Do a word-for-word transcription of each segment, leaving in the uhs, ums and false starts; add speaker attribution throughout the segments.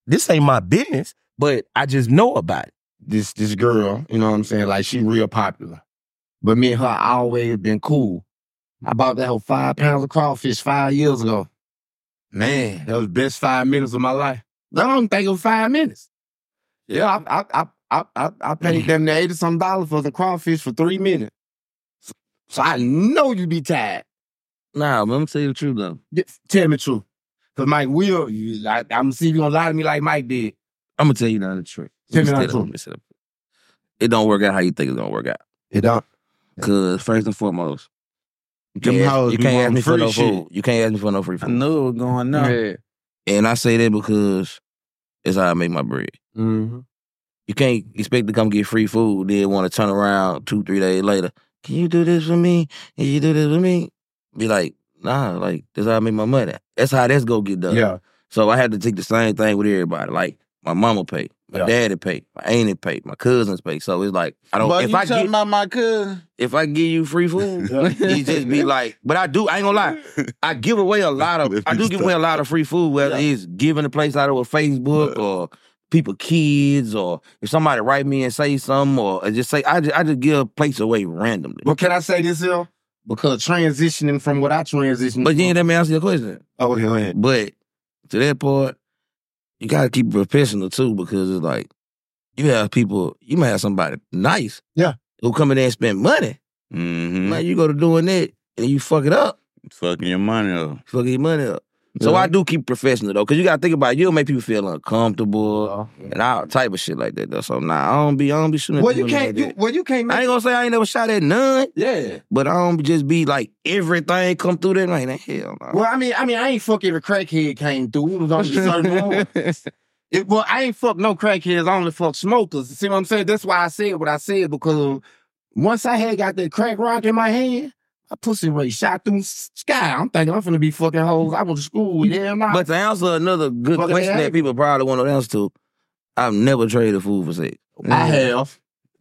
Speaker 1: this ain't my business, but I just know about it.
Speaker 2: This this girl, you know what I'm saying? Like, she real popular. But me and her always been cool. I bought that whole five pounds of crawfish five years ago. Man, that was the best five minutes of my life. I don't think it was five minutes. Yeah, I I I I I, I paid them eighty some dollars for the crawfish for three minutes. So, so I know you be tired.
Speaker 3: Nah, I'm gonna tell you the truth though.
Speaker 2: Just tell me the truth. Cause Mike will, you, I, I'm gonna see if you gonna lie to me like Mike did.
Speaker 3: I'm gonna tell you the truth.
Speaker 2: Tell me the truth.
Speaker 3: It don't work out how you think it's gonna work out.
Speaker 2: It don't.
Speaker 3: Cause first and foremost, you
Speaker 4: Them
Speaker 3: can't,
Speaker 4: hoes
Speaker 3: you
Speaker 4: be
Speaker 3: can't ask
Speaker 4: wanting
Speaker 3: me for
Speaker 4: free
Speaker 3: no
Speaker 4: shit.
Speaker 3: food. You can't ask me for no free
Speaker 4: I
Speaker 3: food.
Speaker 4: knew it was going on.
Speaker 5: Yeah.
Speaker 3: And I say that because it's how I make my bread.
Speaker 2: Mm-hmm.
Speaker 3: You can't expect to come get free food, then want to turn around two, three days later. Can you do this for me? Can you do this for me? Be like, nah, like, that's how I make my money. That's how that's go get done.
Speaker 2: Yeah.
Speaker 3: So I had to take the same thing with everybody. Like, my mama pay, my
Speaker 2: Yeah.
Speaker 3: daddy pay, my auntie pay, my cousins pay. So it's like, I don't,
Speaker 4: But
Speaker 3: if
Speaker 4: you
Speaker 3: I
Speaker 4: talking
Speaker 3: get,
Speaker 4: about my cousin?
Speaker 3: if I give you free food, you just be like, but I do, I ain't gonna lie. I give away a lot of, I do give away a lot of free food, whether
Speaker 2: Yeah.
Speaker 3: it's giving the place out of a Facebook or people kids, or if somebody write me and say something, or just say, I just, I just give a place away randomly.
Speaker 2: But can I say this here? Because transitioning from what I transitioned
Speaker 3: But you ain't let me answer your question.
Speaker 2: Oh, okay, go ahead.
Speaker 3: But to that part, you gotta keep it professional too, because it's like, you have people, you might have somebody nice.
Speaker 2: Yeah.
Speaker 3: Who come in there and spend money.
Speaker 4: Mm-hmm.
Speaker 3: Like, you go to doing that and you fuck it up.
Speaker 4: Fucking your money up.
Speaker 3: Fucking your money up. So
Speaker 2: Yeah.
Speaker 3: I do keep professional though, because you gotta think about it, you'll make people feel uncomfortable
Speaker 2: Yeah.
Speaker 3: and all type of shit like that though. So nah, I don't be, I don't be shooting at
Speaker 2: Well, you
Speaker 3: people
Speaker 2: can't.
Speaker 3: like
Speaker 2: You,
Speaker 3: that.
Speaker 2: well, you can't make.
Speaker 3: I ain't gonna say I ain't never shot at none,
Speaker 2: Yeah.
Speaker 3: but I don't just be like everything come through that like, hell no.
Speaker 2: Well, I mean, I mean, I ain't fuck every crackhead came through. It was only certain ones. It, well, I ain't fuck no crackheads. I only fuck smokers. See what I'm saying? That's why I said what I said, because once I had got that crack rock in my hand, my pussy rate shot through the sky. I'm thinking I'm finna be fucking hoes. I went to school with them.
Speaker 3: But to answer another good
Speaker 2: Fucking
Speaker 3: question
Speaker 2: hell.
Speaker 3: that people probably want to answer to, I've never traded food for sex.
Speaker 2: I have.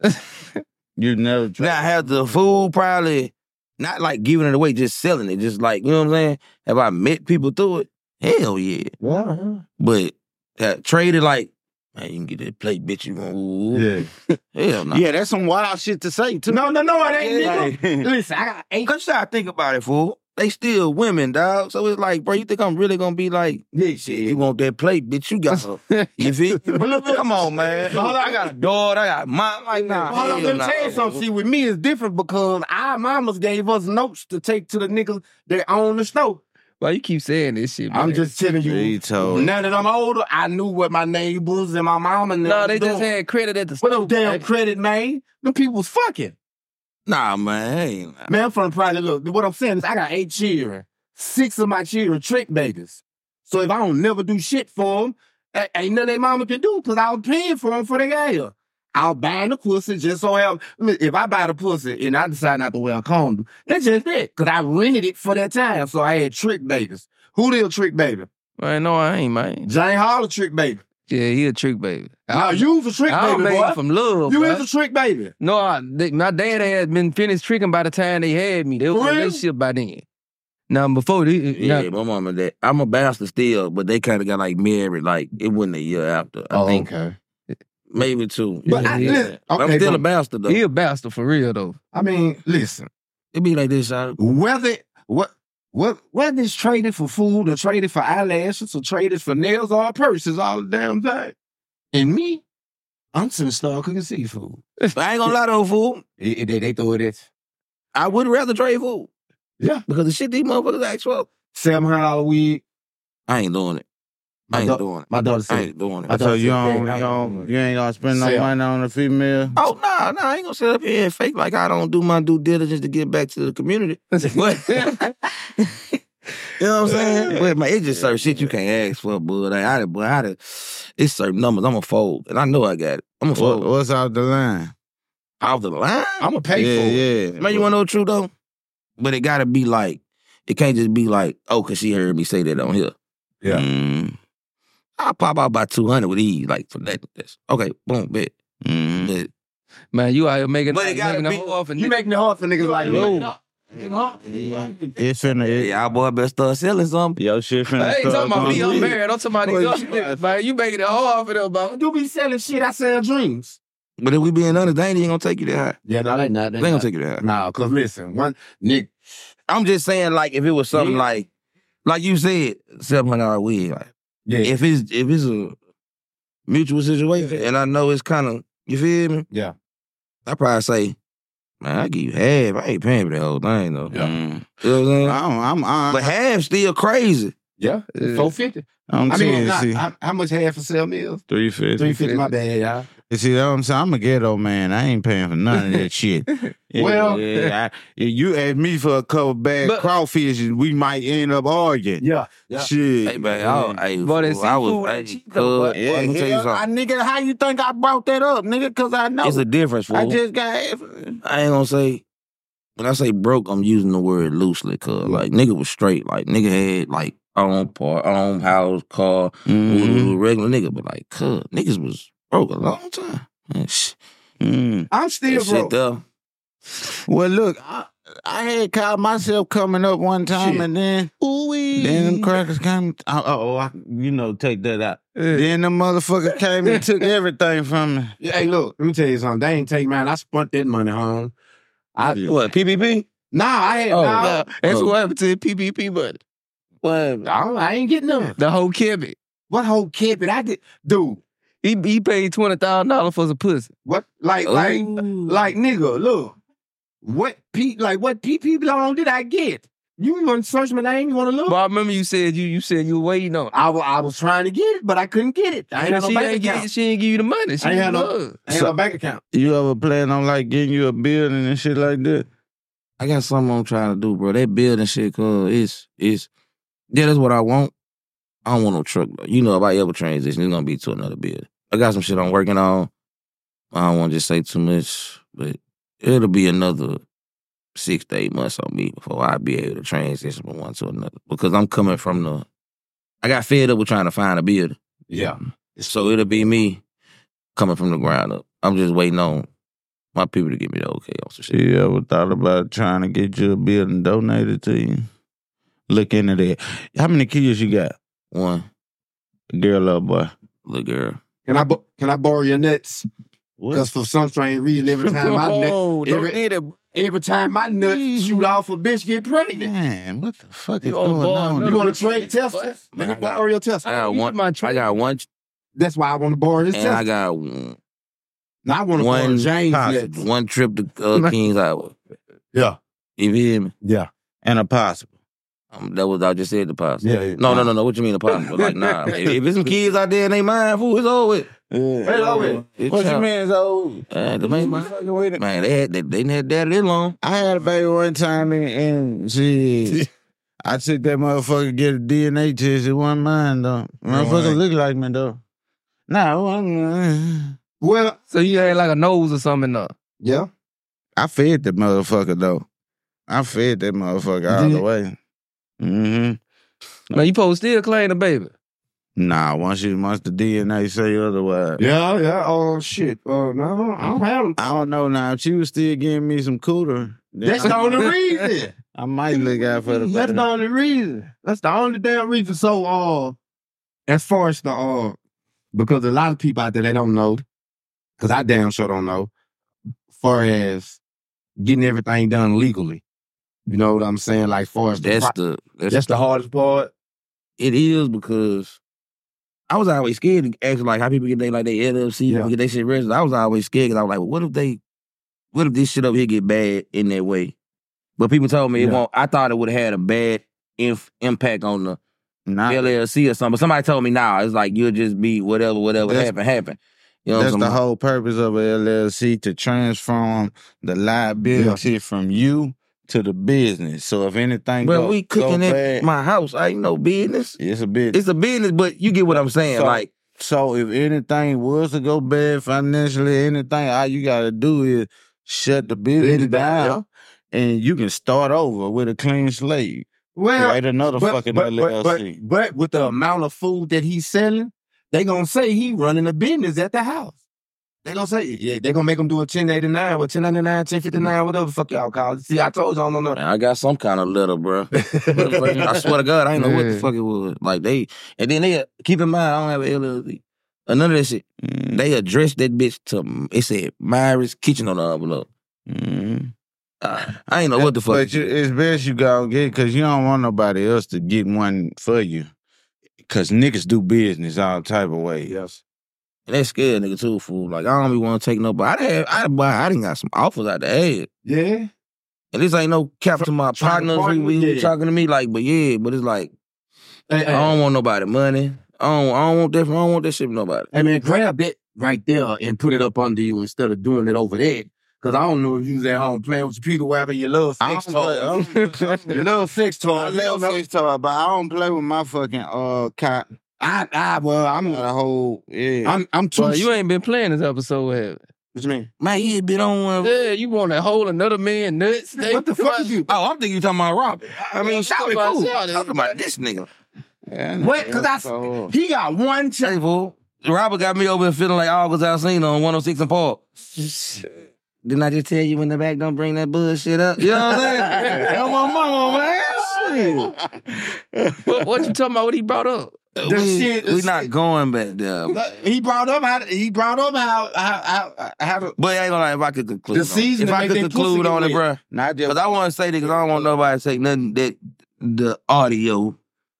Speaker 4: You never tried.
Speaker 3: Now I have the food probably not like giving it away, just selling it, just like, you know what I'm saying? Have I met people through it? Hell yeah.
Speaker 2: Yeah.
Speaker 3: But uh, traded like, man, you can get that plate, bitch. You gonna ooh.
Speaker 4: Yeah.
Speaker 3: Hell no.
Speaker 4: Yeah, that's some wild shit to say, too.
Speaker 2: No, no, no, it ain't,
Speaker 3: Yeah.
Speaker 2: nigga. Listen, I got eight.
Speaker 3: Cause you gotta think about it, fool. They still women, dog. So it's like, bro, you think I'm really gonna be like,
Speaker 2: Yeah, shit.
Speaker 3: you want that plate, bitch? You got her. You feel? Come on, man.
Speaker 2: Hold on.
Speaker 3: I got a daughter. I got mom. Like, nah.
Speaker 2: Hold on,
Speaker 3: hell
Speaker 2: let me
Speaker 3: nah.
Speaker 2: tell you something. See, with me, it's different because our mamas gave us notes to take to the niggas that own the store.
Speaker 5: Why you keep saying this shit, man?
Speaker 2: I'm just telling you.
Speaker 4: He told.
Speaker 2: Now that I'm older, I knew what my neighbors and my mom and them
Speaker 5: No, they
Speaker 2: was
Speaker 5: just
Speaker 2: doing.
Speaker 5: had credit at the
Speaker 2: What
Speaker 5: store.
Speaker 2: those damn
Speaker 5: man.
Speaker 2: credit, man? Them people was fucking.
Speaker 3: Nah, man. Hey, nah.
Speaker 2: Man, I'm from probably, look, what I'm saying is I got eight children. Six of my children trick babies. So if I don't never do shit for them, ain't nothing they mama can do because I was paying for them for the hair. I'll buy the pussy just so I, if I buy the pussy and I decide not to wear a condom, that's just it. Because I rented it for that time. So I had trick babies. Who the trick baby?
Speaker 5: Man, no, I ain't, man.
Speaker 2: Jane Hall, a trick baby.
Speaker 5: Yeah, he a trick baby.
Speaker 2: Now, you was a trick
Speaker 5: I
Speaker 2: baby,
Speaker 5: made
Speaker 2: boy.
Speaker 5: it from love,
Speaker 2: You
Speaker 5: boy.
Speaker 2: is a trick baby.
Speaker 5: No, I, they, my dad had been finished tricking by the time they had me. They was
Speaker 2: For
Speaker 5: on
Speaker 2: real?
Speaker 5: that shit by then. Now, before they,
Speaker 3: Yeah,
Speaker 5: now,
Speaker 3: my mom and dad. I'm a bastard still, but they kind of got like married. Like it wasn't a year after. I think
Speaker 2: okay.
Speaker 3: maybe two.
Speaker 2: But
Speaker 3: yeah,
Speaker 2: I,
Speaker 3: yeah.
Speaker 2: listen,
Speaker 3: But
Speaker 2: okay,
Speaker 3: I'm still
Speaker 2: but-
Speaker 3: a bastard though.
Speaker 5: he a bastard for real, though.
Speaker 2: I mean, listen.
Speaker 3: It be like this, y'all.
Speaker 2: Whether what what whether it's traded for food or traded for eyelashes or traded for nails or purses, all the damn thing. And me, I'm finna start cooking seafood.
Speaker 3: I ain't gonna lie though, fool.
Speaker 2: It- it- they, they throw it at
Speaker 3: I would rather trade food.
Speaker 2: Yeah.
Speaker 3: Because the shit these motherfuckers ask for,
Speaker 2: seven hundred dollars a week.
Speaker 3: I ain't doing it. I
Speaker 2: My,
Speaker 3: ain't
Speaker 2: da-
Speaker 3: doing it.
Speaker 2: my daughter
Speaker 3: I
Speaker 2: said,
Speaker 3: ain't doing
Speaker 2: I
Speaker 3: it.
Speaker 2: thought
Speaker 4: So you
Speaker 2: said,
Speaker 4: don't,
Speaker 2: "Hey,
Speaker 4: you don't, you ain't gonna spend no
Speaker 2: Say-
Speaker 4: money on a female?
Speaker 3: Oh, nah, nah, I ain't gonna sit up here and fake like I don't do my due diligence to get back to the community. But, you know what I'm saying? But, man, it's just certain shit you can't ask for, bud. Like, I, but I, done- it's certain numbers. I'm a fold, and I know I got it. I'm a
Speaker 4: What,
Speaker 3: fold.
Speaker 4: what's out the line?
Speaker 3: Off the line?
Speaker 2: I'm gonna pay
Speaker 4: yeah,
Speaker 2: for it.
Speaker 4: yeah.
Speaker 3: Man, you wanna know the truth, though? But it gotta be like, it can't just be like, oh, because she heard me say that on here.
Speaker 2: Yeah.
Speaker 3: Mm, I'll pop out by two hundred with ease, like, for that. This. Okay, boom, bet.
Speaker 4: Mhm.
Speaker 3: But
Speaker 5: Man, you out here making,
Speaker 3: But it gotta
Speaker 5: making
Speaker 3: be-
Speaker 5: a whole off and
Speaker 2: You making it hard for niggas like me.
Speaker 5: No.
Speaker 4: It's finna. It,
Speaker 3: Y'all boy better start selling something.
Speaker 4: Yo, shit finna
Speaker 5: I ain't
Speaker 4: start
Speaker 5: talking about me.
Speaker 4: going
Speaker 5: I'm
Speaker 4: big.
Speaker 5: married. I'm talking about these other niggas, man. You making it hard for them, bro.
Speaker 2: You be selling shit, I sell dreams.
Speaker 3: But if we being honest, they ain't even gonna take you that high.
Speaker 2: Yeah, no, they not.
Speaker 3: They ain't gonna take you that high.
Speaker 2: Nah, cause listen, one Nick,
Speaker 3: I'm just saying, like, if it was something
Speaker 2: Yeah.
Speaker 3: like, like you said, seven hundred dollar wig. Like,
Speaker 2: yeah,
Speaker 3: if it's if it's a mutual situation, and I know it's kind of, you feel me?
Speaker 2: yeah,
Speaker 3: I probably say, man, I give you half. I ain't paying for that whole thing though.
Speaker 2: Yeah.
Speaker 4: Mm.
Speaker 3: You know what I'm saying?
Speaker 4: I don't, I'm, I'm,
Speaker 3: But half still crazy.
Speaker 2: yeah, four fifty.
Speaker 4: I'm
Speaker 2: I
Speaker 4: saying,
Speaker 2: mean, not,
Speaker 4: see,
Speaker 2: how, how much half for sell meals?
Speaker 4: three fifty.
Speaker 2: Three fifty. My bad, y'all.
Speaker 4: You see, that's what I'm saying? I'm a ghetto man. I ain't paying for none of that shit. Yeah,
Speaker 2: Well-
Speaker 4: yeah, I, if you ask me for a couple bad
Speaker 5: But-
Speaker 4: crawfish, we might end up arguing.
Speaker 2: Yeah, yeah.
Speaker 4: Shit.
Speaker 3: Hey, man, I, hey,
Speaker 5: But it's
Speaker 3: fool, I was,
Speaker 5: seafood
Speaker 3: hey,
Speaker 5: ain't cheap,
Speaker 3: cuz,
Speaker 5: though, but-
Speaker 4: Yeah,
Speaker 3: let me tell you
Speaker 4: hell, I,
Speaker 3: something.
Speaker 4: nigga, how you think I brought that up, nigga? Because I know.
Speaker 3: It's a difference, fool.
Speaker 4: I just got.
Speaker 3: I ain't gonna say, when I say broke, I'm using the word loosely, cuz, like, nigga was straight. Like, nigga had, like, own part, own house, car,
Speaker 4: Mhm.
Speaker 3: regular nigga, but, like, cuz, niggas was broke a long time. Man, sh-
Speaker 4: Mm.
Speaker 2: I'm still
Speaker 3: that shit
Speaker 2: broke.
Speaker 3: there.
Speaker 4: Well, look, I, I had caught myself coming up one time,
Speaker 2: Shit.
Speaker 4: and then then them crackers came. Uh oh, I, you know, take that out. Then the motherfucker came and took everything from me.
Speaker 2: Yeah, hey, look, let me tell you something. They ain't take mine. I spent that money home. I,
Speaker 3: What, P P P?
Speaker 2: nah, I had.
Speaker 3: Oh,
Speaker 2: nah,
Speaker 3: nah.
Speaker 5: That's
Speaker 3: Oh.
Speaker 5: what happened to the P P P, but
Speaker 3: What?
Speaker 2: I, don't- I ain't getting none.
Speaker 5: the whole cabbage.
Speaker 2: What whole kid? But I did, dude.
Speaker 5: He he paid twenty thousand dollars for some pussy.
Speaker 2: What, like, like,
Speaker 3: Ooh.
Speaker 2: like, nigga, look. What P, like, what P P loan did I get? You want to search my name? You want to look?
Speaker 5: But I remember you said you you said you were waiting on. it.
Speaker 2: I, wa- I was trying to get it, but I couldn't get it. I ain't had no
Speaker 5: she,
Speaker 2: bank
Speaker 5: ain't
Speaker 2: account.
Speaker 5: give, she ain't give you the money. She
Speaker 2: I ain't had no-
Speaker 5: love.
Speaker 2: I ain't had no bank account.
Speaker 4: You ever plan on like getting you a building and shit like that?
Speaker 3: I got something I'm trying to do, bro. That building shit, cuz, it's, it's, yeah, that's what I want. I don't want no truck, though. You know, if I ever transition, it's gonna be to another building. I got some shit I'm working on. I don't want to just say too much, but it'll be another six to eight months on me before I be able to transition from one to another. Because I'm coming from the, I got fed up with trying to find a building.
Speaker 2: Yeah.
Speaker 3: So it'll be me coming from the ground up. I'm just waiting on my people to give me the okay on some shit.
Speaker 4: You ever thought about trying to get you a building donated to you? Look into that. How many kids you got?
Speaker 3: One
Speaker 4: Girl or boy?
Speaker 3: little girl.
Speaker 2: Can I bo- can I borrow your nuts?
Speaker 4: What?
Speaker 2: Because for some strange reason, every time my nut,
Speaker 5: Oh, don't
Speaker 2: every,
Speaker 5: need it.
Speaker 2: every time my nuts shoot off, a bitch get pregnant.
Speaker 4: Man, what the fuck is
Speaker 5: You on
Speaker 4: going
Speaker 5: board,
Speaker 4: on?
Speaker 5: no,
Speaker 2: You
Speaker 5: no.
Speaker 2: want to trade Tesla? Let me borrow your
Speaker 3: I
Speaker 2: Tesla.
Speaker 3: got
Speaker 5: You
Speaker 3: one.
Speaker 5: my
Speaker 3: I
Speaker 5: trade.
Speaker 3: got one,
Speaker 2: That's why I want to borrow this
Speaker 3: and
Speaker 2: Tesla.
Speaker 3: I got one,
Speaker 2: now I want to borrow
Speaker 3: one
Speaker 2: James
Speaker 4: positive.
Speaker 2: nuts.
Speaker 3: one trip to uh, Kings Highway.
Speaker 2: Yeah,
Speaker 3: You feel me?
Speaker 2: yeah,
Speaker 4: And a possible.
Speaker 3: Um, that was I just said the possible.
Speaker 2: yeah. yeah.
Speaker 3: No, no, no, no. What you mean the possible? Like, nah. if, if there's some kids out there and they mind, fool, it's over with.
Speaker 2: Hey, over.
Speaker 3: It's
Speaker 4: What you
Speaker 3: out.
Speaker 4: mean, so?
Speaker 3: Uh, them ain't mine.
Speaker 4: Fucking with it.
Speaker 3: Man, they had they, they didn't have daddy that long.
Speaker 4: I had a baby one time and, and she, I took that motherfucker to get a D N A test. It wasn't mine though. Motherfucker
Speaker 2: Right.
Speaker 4: look like me though. Nah, it wasn't.
Speaker 2: Well,
Speaker 5: So you had like a nose or something up.
Speaker 2: yeah.
Speaker 4: I fed the motherfucker though. I fed that motherfucker all
Speaker 2: did?
Speaker 4: the way. Mm-hmm.
Speaker 5: Man, you supposed to still claim the baby.
Speaker 4: Nah, once you once the D N A say otherwise.
Speaker 2: Yeah, yeah. Oh, shit. Oh, no, I don't have them.
Speaker 4: I don't know now. If she was still giving me some cooler, then
Speaker 2: That's the only reason.
Speaker 4: I might look out for the
Speaker 2: That's the only reason. That's the only damn reason. So, uh, as far as the, uh, because a lot of people out there, they don't know, because I damn sure don't know, as far as getting everything done legally. You know what I'm saying? Like, far as the
Speaker 3: That's
Speaker 2: pro-
Speaker 3: the that's,
Speaker 2: that's the hardest part.
Speaker 3: it is because I was always scared to ask like how people get they like they L L C
Speaker 2: Yeah.
Speaker 3: get their shit registered. I was always scared because I was like, well, what if they, what if this shit up here get bad in that way? But people told me it
Speaker 2: Yeah.
Speaker 3: won't. I thought it would have had a bad inf- impact on the
Speaker 4: Nah,
Speaker 3: L L C or something. But somebody told me, nah, it's like you'll just be whatever, whatever
Speaker 4: That's-
Speaker 3: happen, happen. You know
Speaker 4: that's
Speaker 3: what
Speaker 4: the
Speaker 3: I'm saying?
Speaker 4: whole purpose of a L L C, to transform the liability from you to the business. So if anything
Speaker 3: Bro,
Speaker 4: go,
Speaker 3: we
Speaker 4: go
Speaker 3: cooking
Speaker 4: bad,
Speaker 3: at my house. I ain't no business.
Speaker 4: it's a bit.
Speaker 3: It's a business, but you get what I'm saying.
Speaker 4: So-
Speaker 3: like,
Speaker 4: So if anything was to go bad financially, anything, all you gotta do is shut the business
Speaker 2: Business down,
Speaker 4: down, and you can start over with a clean slate.
Speaker 2: Well,
Speaker 4: Create another
Speaker 2: but,
Speaker 4: fucking
Speaker 2: but, but,
Speaker 4: L L
Speaker 2: but,
Speaker 4: C.
Speaker 2: but with the amount of food that he's selling, they gonna say he running a business at the house. They gonna say, yeah, they gonna make them do a ten eighty-nine or ten ninety-nine, ten fifty-nine, whatever the fuck y'all call it. See, I told y'all, I don't know.
Speaker 3: Man, I got some kind of letter, bro. I swear to God, I ain't know what the
Speaker 5: Yeah.
Speaker 3: fuck it was. Like they, and then they keep in mind, I don't have an L L C. Or none of that shit.
Speaker 4: Mm.
Speaker 3: They addressed that bitch to, it said Myra's Kitchen on the envelope.
Speaker 4: Mm.
Speaker 3: Uh, I ain't know what the fuck.
Speaker 4: But you, it's best you go get because you don't want nobody else to get one for you. Because niggas do business all type of ways.
Speaker 2: Yes.
Speaker 3: And that scared nigga too, fool. Like, I don't be want to take nobody. I had, I, boy, I done got some offers out the head.
Speaker 2: Yeah.
Speaker 3: And this ain't no cap to my
Speaker 2: Trying to
Speaker 3: partners
Speaker 2: partner,
Speaker 3: who be
Speaker 2: yeah.
Speaker 3: talking to me. Like, but yeah, but it's like,
Speaker 2: Hey,
Speaker 3: I
Speaker 2: hey,
Speaker 3: don't want nobody money. I don't, I don't want that. I don't want that shit with nobody.
Speaker 2: hey, man, grab that right there and put it up under you instead of doing it over there. Because I don't know if you was at home playing with your Peter Webber, your little sex toy. Your little sex toy.
Speaker 4: I love sex toy, but I don't play with my fucking uh cat.
Speaker 2: I, I, well, I'm,
Speaker 4: The whole yeah.
Speaker 2: I'm, I'm too.
Speaker 5: Well, you ain't been playing this episode, have you?
Speaker 2: What you mean?
Speaker 3: Man, he had been on one.
Speaker 5: Yeah, you want to hold another man nuts?
Speaker 2: What the fuck is you?
Speaker 3: Oh, I'm thinking you talking about Robert. I mean, shout me cool.
Speaker 5: Shout it.
Speaker 3: Talking about this nigga.
Speaker 4: Yeah,
Speaker 2: What? Because I,
Speaker 4: so-
Speaker 2: he got one check.
Speaker 3: Hey, fool. Robert got me over here feeling like August Alsina on one oh six and Park. Didn't I just tell you in the back, don't bring that bullshit up? You know what I'm saying? That's my mama, man. Shit.
Speaker 5: What, what you talking about? What he brought up?
Speaker 2: The
Speaker 3: we,
Speaker 2: shit-
Speaker 3: we not going back there.
Speaker 2: He brought up how he brought up how how how, how to,
Speaker 3: But I ain't gonna lie, if I could conclude
Speaker 2: The
Speaker 3: on
Speaker 2: season
Speaker 3: it. If
Speaker 2: to
Speaker 3: I
Speaker 2: make
Speaker 3: could
Speaker 2: that
Speaker 3: conclude
Speaker 2: pussy
Speaker 3: on
Speaker 2: get
Speaker 3: it,
Speaker 2: wet.
Speaker 3: bruh.
Speaker 4: Not just
Speaker 3: Because I want to say that because I don't want nobody to take nothing that the audio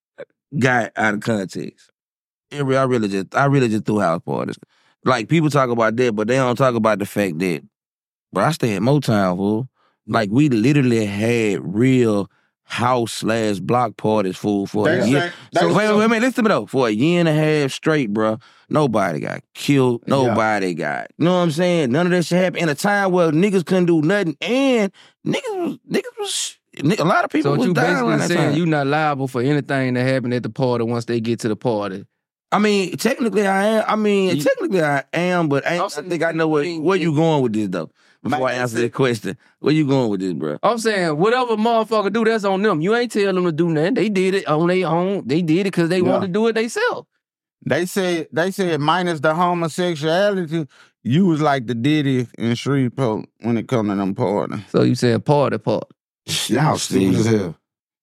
Speaker 3: got out of context. It re- I really just I really just threw house parties. Like people talk about that, but they don't talk about the fact that, bro, I stay at Motown, fool. Like we literally had real house slash block parties, fool, for a
Speaker 4: They
Speaker 3: year.
Speaker 4: say- they
Speaker 3: So wait,
Speaker 4: say-
Speaker 3: wait, wait, listen to me though. For a year and a half straight, bro, nobody got killed. Nobody got, you know what I'm saying? None of that shit happened in a time where niggas couldn't do nothing, and niggas was niggas was a lot of people
Speaker 5: So what
Speaker 3: was
Speaker 5: you
Speaker 3: dying
Speaker 5: basically
Speaker 3: around that
Speaker 5: saying
Speaker 3: time.
Speaker 5: you not liable for anything that happened at the party once they get to the party.
Speaker 3: I mean, technically I am. I mean,
Speaker 5: You-
Speaker 3: technically I am, but I, ain't- I think I know where, where you going with this though. Before I answer that question, where you going with this, bro?
Speaker 5: I'm saying whatever motherfucker do, that's on them. You ain't tell them to do nothing. They did it on their own. They did it because they
Speaker 2: Yeah.
Speaker 5: want to do it themselves.
Speaker 4: They said they said minus the homosexuality, you was like the Diddy in Shreveport when it come to them parties.
Speaker 5: So you said party part.
Speaker 2: Y'all stupid as hell.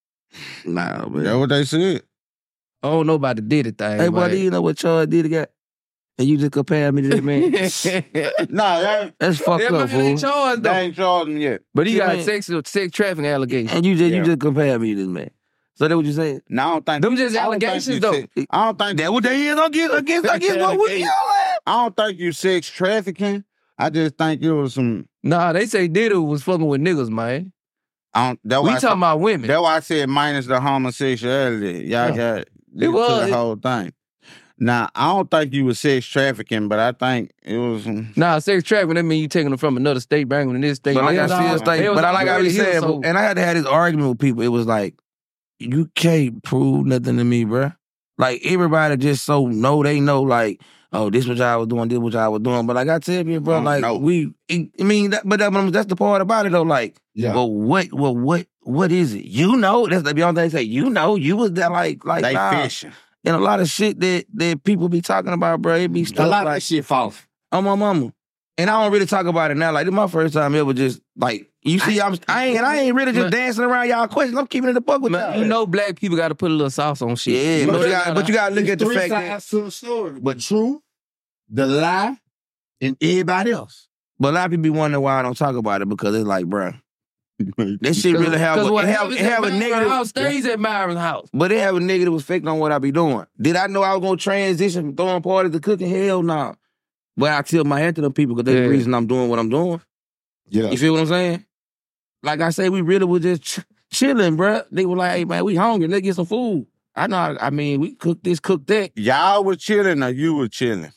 Speaker 3: Nah, man.
Speaker 4: That's what they said.
Speaker 5: I don't know about the Diddy thing.
Speaker 3: Hey, boy,
Speaker 5: but-
Speaker 3: do you know what Charles did got? And you just compare me to that man?
Speaker 4: Nah, that,
Speaker 3: That's fucked
Speaker 5: That
Speaker 3: up,
Speaker 5: man ain't
Speaker 3: fool.
Speaker 5: charged
Speaker 4: they
Speaker 5: though.
Speaker 4: ain't charged him yet.
Speaker 5: But he
Speaker 3: You
Speaker 5: got
Speaker 3: ain't-
Speaker 5: sex sex trafficking allegations.
Speaker 3: And you just
Speaker 4: Yeah.
Speaker 3: you just compare me to this man. So that what you saying?
Speaker 4: No, I don't think
Speaker 5: Them just
Speaker 4: I don't think
Speaker 5: allegations,
Speaker 4: you
Speaker 5: though.
Speaker 4: sex- I don't think
Speaker 3: That what they is against against against what we
Speaker 5: Allegations.
Speaker 4: I don't think you sex trafficking. I just think it was some.
Speaker 5: Nah, they say Diddy was fucking with niggas, man.
Speaker 4: I don't. That
Speaker 5: We
Speaker 4: why I
Speaker 5: talking about women.
Speaker 4: That's why I said minus the homosexuality. Y'all got
Speaker 5: It
Speaker 4: to
Speaker 5: was.
Speaker 4: the whole thing. Now, I don't think you was sex trafficking, but I think it was some.
Speaker 5: Nah, sex trafficking, that mean you taking them from another state, bringing them to this state.
Speaker 3: But like
Speaker 5: They
Speaker 3: I
Speaker 5: was
Speaker 3: still
Speaker 5: all-
Speaker 3: think,
Speaker 5: they was
Speaker 3: but I like I
Speaker 5: already
Speaker 3: was
Speaker 5: here,
Speaker 3: saying,
Speaker 5: so-
Speaker 3: and I had to have this argument with people. It was like, you can't prove nothing to me, bruh. Like everybody just so know they know, like, oh, this what y'all was doing, this what y'all was doing. But like I tell you, bro,
Speaker 4: Oh,
Speaker 3: like
Speaker 4: no.
Speaker 3: we, I mean, that, but that, that's the part about it though. Like,
Speaker 2: Yeah.
Speaker 3: well, what, well, what, what is it? You know, that's the beyond they say. You know, you was there, like, like,
Speaker 4: They
Speaker 3: nah.
Speaker 4: fishing.
Speaker 3: And a lot of shit that that people be talking about, bro, it be
Speaker 2: A
Speaker 3: stuff
Speaker 2: lot of
Speaker 3: like
Speaker 2: that shit false.
Speaker 3: on my mama. And I don't really talk about it now. Like, this my first time ever just, like, you see, I'm, I ain't, I ain't really just
Speaker 5: Man.
Speaker 3: dancing around y'all questions. I'm keeping it a buck with
Speaker 5: Man,
Speaker 3: y'all.
Speaker 5: you know black people got to put a little sauce on shit.
Speaker 3: Yeah,
Speaker 5: You
Speaker 3: but
Speaker 5: know
Speaker 3: you
Speaker 5: they
Speaker 3: got, but you got to look at the
Speaker 2: Three
Speaker 3: fact that,
Speaker 2: sides to the story. But truth, the lie, and everybody else.
Speaker 3: but a lot of people be wondering why I don't talk about it because it's like, bro, that shit really have, a,
Speaker 5: what
Speaker 3: it have,
Speaker 5: happens
Speaker 3: it have a
Speaker 5: at Myron's
Speaker 3: negative,
Speaker 5: house stays at Myron's house.
Speaker 3: but it have a negative effect on what I be doing. Did I know I was gonna transition from throwing parties to cooking? Hell no. Nah. But I tip my hat to them people because they're
Speaker 5: Yeah.
Speaker 3: the reason I'm doing what I'm doing.
Speaker 2: Yeah.
Speaker 3: You feel what I'm saying? Like I say, we really was just ch- chilling, bruh. They were like, hey, man, we hungry. Let's get some food. I know, I, I mean, we cook this, cook that.
Speaker 4: Y'all was chilling or you was chilling?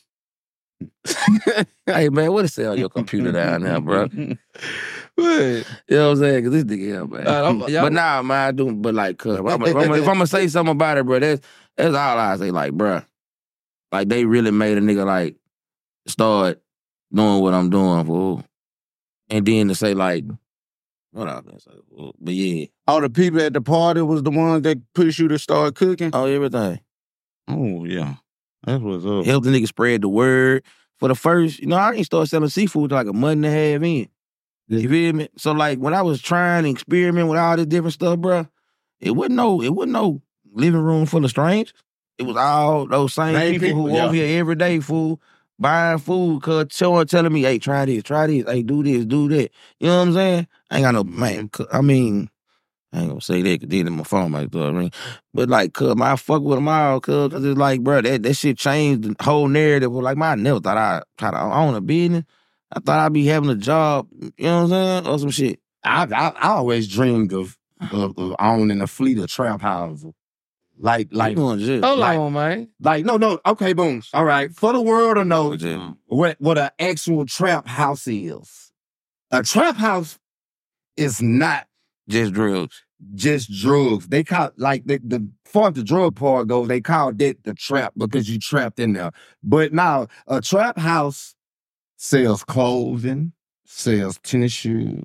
Speaker 3: Hey, man, what is it on your computer down there, bro? You know what I'm saying? Because this nigga here, man.
Speaker 5: Uh, I'm- y'all-
Speaker 3: but nah, man, I do, but like, cuz, if I'm going to say something about it, bro, that's, that's all I say. Like, bruh, like, they really made a nigga, like, start doing what I'm doing, fool. And then to say, like, what I was gonna say, fool. But yeah,
Speaker 4: All the people at the party was the ones that pushed you to start cooking?
Speaker 3: oh, everything.
Speaker 4: Oh, yeah. That's what's up.
Speaker 3: Help the nigga spread the word. for the first, you know, I didn't start selling seafood till like a month and a half in. You feel me? So like when I was trying to experiment with all this different stuff, bro, it wasn't no, it wasn't no living room full of strangers. It was all those same
Speaker 2: Same
Speaker 3: people,
Speaker 2: people,
Speaker 3: who
Speaker 2: yeah.
Speaker 3: over here every day, fool, buying food, cause showing, telling me, hey, try this, try this, hey, do this, do that. You know what I'm saying? I ain't got no man. I mean, I ain't gonna say that because then my phone might start ring. But like, cuz, I fuck with them all, cuz, cause it's like, bro, that, that shit changed the whole narrative. Like, man, I never thought I'd try to own a business. I thought I'd be having a job, you know what I'm saying, or some shit.
Speaker 2: I I, I always dreamed of, of of owning a fleet of trap houses. Like, like,
Speaker 3: You going to jail.
Speaker 5: Hold
Speaker 2: Like-
Speaker 5: on, man.
Speaker 2: like, no, no, okay, boom. All right. For the world to know
Speaker 3: Going to jail.
Speaker 2: what, what an actual trap house is. A trap house is not
Speaker 3: Just drugs.
Speaker 2: just drugs. They call like the the far as the drug part goes, they call that the trap because you trapped in there. But now a trap house sells clothing, sells tennis shoes,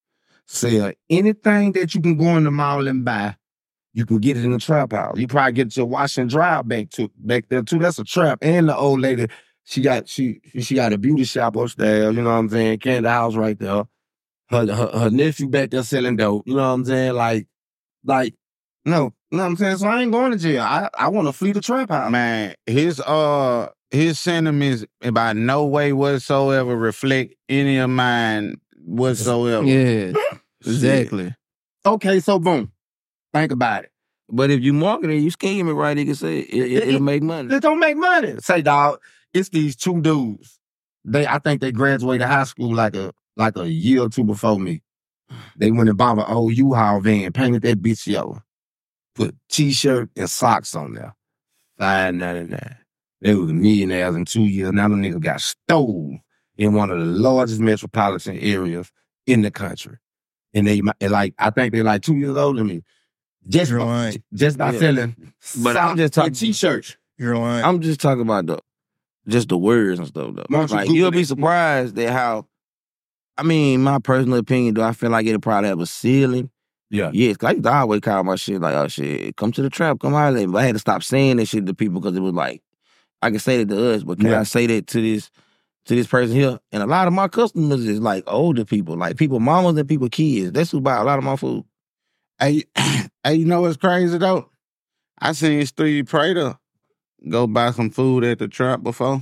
Speaker 2: sell anything that you can go in the mall and buy. You can get it in the trap house. You probably get your wash and dry back to back there too. That's a trap. And the old lady, she got she she got a beauty shop upstairs. You know what I'm saying? Candy house right there. Her, her her nephew back there selling dope. You know what I'm saying? Like, like, no, you know what I'm saying? So I ain't going to jail. I, I want to flee the trap house.
Speaker 4: Man, his uh his sentiments by no way whatsoever reflect any of mine whatsoever.
Speaker 5: Yeah, exactly.
Speaker 2: Okay, so boom. Think about it.
Speaker 3: But if you market it, you scheme it right, they can say it, it, it'll make money.
Speaker 2: It don't make money. Say, dog, it's these two dudes. They, I think they graduated high school like a like a year or two before me. They went and bought an old U-Haul van, painted that bitch yellow, put t-shirt and socks on there. five ninety-nine. They was millionaires in two years. Now the nigga got stole in one of the largest metropolitan areas in the country. And they and like, I think they're like two years older than me. Just,
Speaker 1: You're lying.
Speaker 2: just by
Speaker 3: Yeah.
Speaker 2: selling
Speaker 3: But I'm just
Speaker 2: socks
Speaker 3: talking-
Speaker 2: and t-shirts.
Speaker 1: You're lying.
Speaker 3: I'm just talking about the just the words and stuff though.
Speaker 2: Why don't you
Speaker 3: Like
Speaker 2: Google
Speaker 3: you'll be
Speaker 2: it?
Speaker 3: surprised at how. I mean, my personal opinion, do I feel like it'll probably have a ceiling?
Speaker 2: Yeah.
Speaker 3: Yes, 'cause I used to always call my shit like, oh shit, come to the trap, come out of there. But I had to stop saying that shit to people because it was like, I can say that to us, but can
Speaker 2: Yeah.
Speaker 3: I say that to this to this person here? And a lot of my customers is like older people, like people mamas and people kids. That's who buy a lot of my food.
Speaker 4: Hey, hey, you know what's crazy though? I seen Steve Prater go buy some food at the trap before.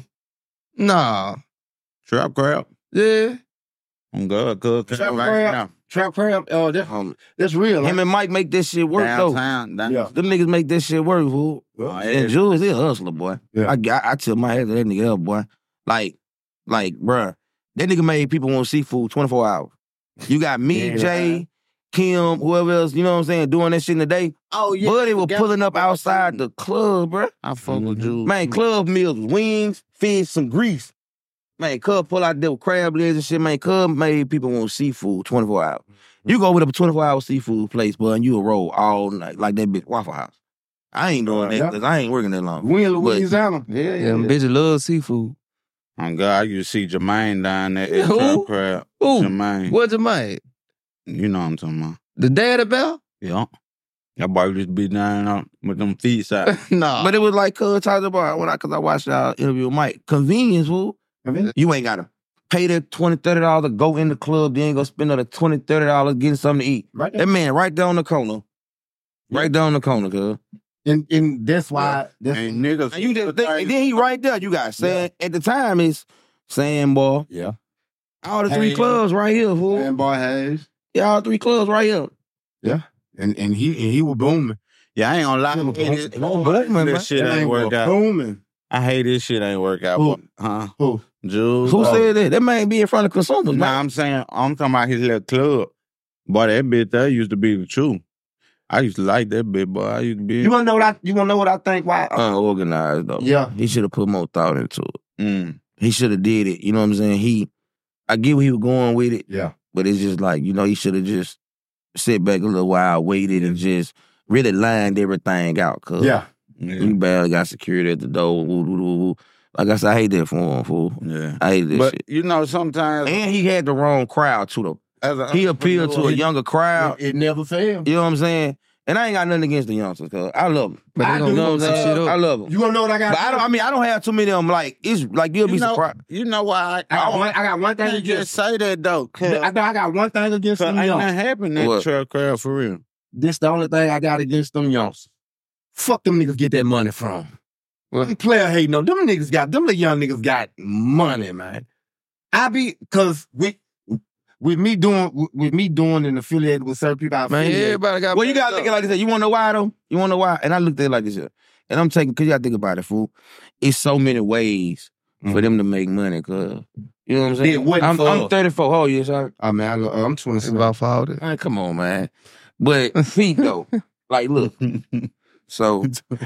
Speaker 5: Nah.
Speaker 4: Trap crab.
Speaker 5: Yeah.
Speaker 4: I'm good, good.
Speaker 2: Trap
Speaker 4: right
Speaker 2: crab?
Speaker 4: now.
Speaker 2: Trap crab, oh, that,
Speaker 3: Um,
Speaker 2: that's real.
Speaker 3: him
Speaker 2: Huh?
Speaker 3: and Mike make this shit work though.
Speaker 4: Downtown. down-
Speaker 2: Yeah.
Speaker 3: Them niggas make that shit work, fool.
Speaker 2: Well,
Speaker 3: And Jules, he a hustler, boy.
Speaker 2: Yeah.
Speaker 3: I, I, I tell my head to that nigga up, boy. Like, like, bruh, that nigga made people want seafood twenty-four hours. You got me,
Speaker 2: Yeah.
Speaker 3: Jay, Kim, whoever else, you know what I'm saying, doing that shit in the day.
Speaker 2: Oh, yeah.
Speaker 3: Buddy was
Speaker 2: forgot
Speaker 3: pulling up
Speaker 2: about
Speaker 3: outside
Speaker 2: that.
Speaker 3: the club, bruh.
Speaker 4: I fuck with
Speaker 2: Mhm.
Speaker 4: you.
Speaker 3: Man, club meals, wings, fish, some grease. Man, Cub pull out there with crab legs and shit, man. Cub made people want seafood twenty-four hours. You go with a twenty-four hour seafood place, boy, and you a roll all night like that bitch Waffle House. I ain't doing
Speaker 2: Uh,
Speaker 3: that
Speaker 2: yeah.
Speaker 3: because I ain't working that long.
Speaker 2: We in
Speaker 3: But-
Speaker 2: Louisiana.
Speaker 4: Yeah,
Speaker 5: Yeah,
Speaker 4: yeah.
Speaker 5: them bitches love seafood.
Speaker 4: Oh God, I used to see Jermaine down there at
Speaker 5: Who?
Speaker 4: Trap Crab.
Speaker 5: Ooh,
Speaker 4: Jermaine.
Speaker 5: what's it made?
Speaker 4: You know what I'm talking about.
Speaker 5: The daddy bell?
Speaker 4: Yeah. That boy just be down there with them feet out.
Speaker 5: Nah.
Speaker 3: But it was like Cuz talked about when I, cause I watched y'all interview with Mike. Convenience, fool. You ain't gotta pay that twenty, thirty dollars to go in the club, then go spend another twenty, thirty dollars getting something to eat.
Speaker 2: Right there.
Speaker 3: That man right down the corner. Right down the corner, cuz.
Speaker 2: And, and that's why. That's,
Speaker 4: And niggas.
Speaker 3: And you just think, and then he right there, you got Sand, at the time it's Sandbar.
Speaker 2: yeah.
Speaker 3: All the three
Speaker 2: Hey.
Speaker 3: clubs right here, fool.
Speaker 2: And boy Hayes.
Speaker 3: Yeah, all three clubs right here.
Speaker 2: And and he and he was booming.
Speaker 4: Yeah, I ain't gonna lie.
Speaker 2: Boom,
Speaker 4: I hate this,
Speaker 2: boom, boom, man.
Speaker 4: this shit
Speaker 2: That
Speaker 4: ain't
Speaker 2: was
Speaker 4: work out.
Speaker 2: booming.
Speaker 4: I hate this shit ain't work out.
Speaker 2: Who?
Speaker 4: Huh?
Speaker 2: Who?
Speaker 4: Jules.
Speaker 3: Who
Speaker 4: Oh.
Speaker 3: said that? That man be in front of consumers,
Speaker 4: Nah,
Speaker 3: man.
Speaker 4: I'm saying, I'm talking about his little club. Boy, that bitch there used to be the truth. I used to like that bitch, boy. I used to be.
Speaker 2: You wanna know what I you wanna know what I think why?
Speaker 3: Unorganized though.
Speaker 2: Yeah.
Speaker 3: He should have put more thought into it.
Speaker 4: Mm.
Speaker 3: He should have did it. You know what I'm saying? He, I get where he was going with it,
Speaker 2: Yeah.
Speaker 3: but it's just like, you know, he should have just sit back a little while, waited, and just really lined everything out. Cause
Speaker 2: Yeah.
Speaker 4: Yeah.
Speaker 3: he barely got security at the door. Woo, woo, woo, woo. Like I said, I hate that for him, fool.
Speaker 4: Yeah.
Speaker 3: I hate this
Speaker 4: But
Speaker 3: shit.
Speaker 4: you know, sometimes
Speaker 3: And he had the wrong crowd too, though.
Speaker 4: as a
Speaker 3: He appealed to a
Speaker 4: entrepreneur,
Speaker 3: younger crowd.
Speaker 2: It, it never failed.
Speaker 3: You know what I'm saying? And I ain't got nothing against the youngsters, cause I love them.
Speaker 5: But they
Speaker 2: I
Speaker 5: gonna
Speaker 2: do.
Speaker 3: You know
Speaker 5: fuck
Speaker 3: what I'm
Speaker 5: some
Speaker 3: saying?
Speaker 5: shit
Speaker 3: I
Speaker 5: up.
Speaker 3: love them.
Speaker 2: You wanna know what I got?
Speaker 3: But I don't. I mean, I don't have too many of them. Like it's like you'll be
Speaker 4: You know,
Speaker 3: surprised.
Speaker 4: you know why I,
Speaker 2: I got
Speaker 4: I,
Speaker 2: one, I got one thing
Speaker 4: I
Speaker 2: against
Speaker 4: just say that though. Cause,
Speaker 2: I, I got one thing against
Speaker 4: cause
Speaker 2: them
Speaker 4: ain't
Speaker 2: young.
Speaker 4: nothing happened at
Speaker 3: What?
Speaker 4: the trail crowd for real.
Speaker 2: This the only thing I got against them youngs. Fuck them niggas get that money from.
Speaker 5: What?
Speaker 2: Them player hating on them niggas got them little young niggas got money, man. I be cause with with me doing with me doing and affiliated with certain people, I
Speaker 5: Man,
Speaker 2: affiliate.
Speaker 5: everybody got.
Speaker 3: Well, you gotta
Speaker 5: fucked
Speaker 3: think it
Speaker 5: up.
Speaker 3: like this. You wanna know why though? You wanna know why? And I looked at it like this here. And I'm taking, cause you gotta think about it, fool. It's so many ways for
Speaker 2: Mhm.
Speaker 3: them to make money, cuz. You know what I'm saying?
Speaker 2: It wasn't
Speaker 3: I'm,
Speaker 2: for
Speaker 3: I'm
Speaker 2: us.
Speaker 3: thirty-four. Oh, yes, sir.
Speaker 2: I mean, I, I'm
Speaker 5: It's
Speaker 2: twenty-seven.
Speaker 5: about for all this.
Speaker 3: Man, come on, man. But Pete, though, like, look. So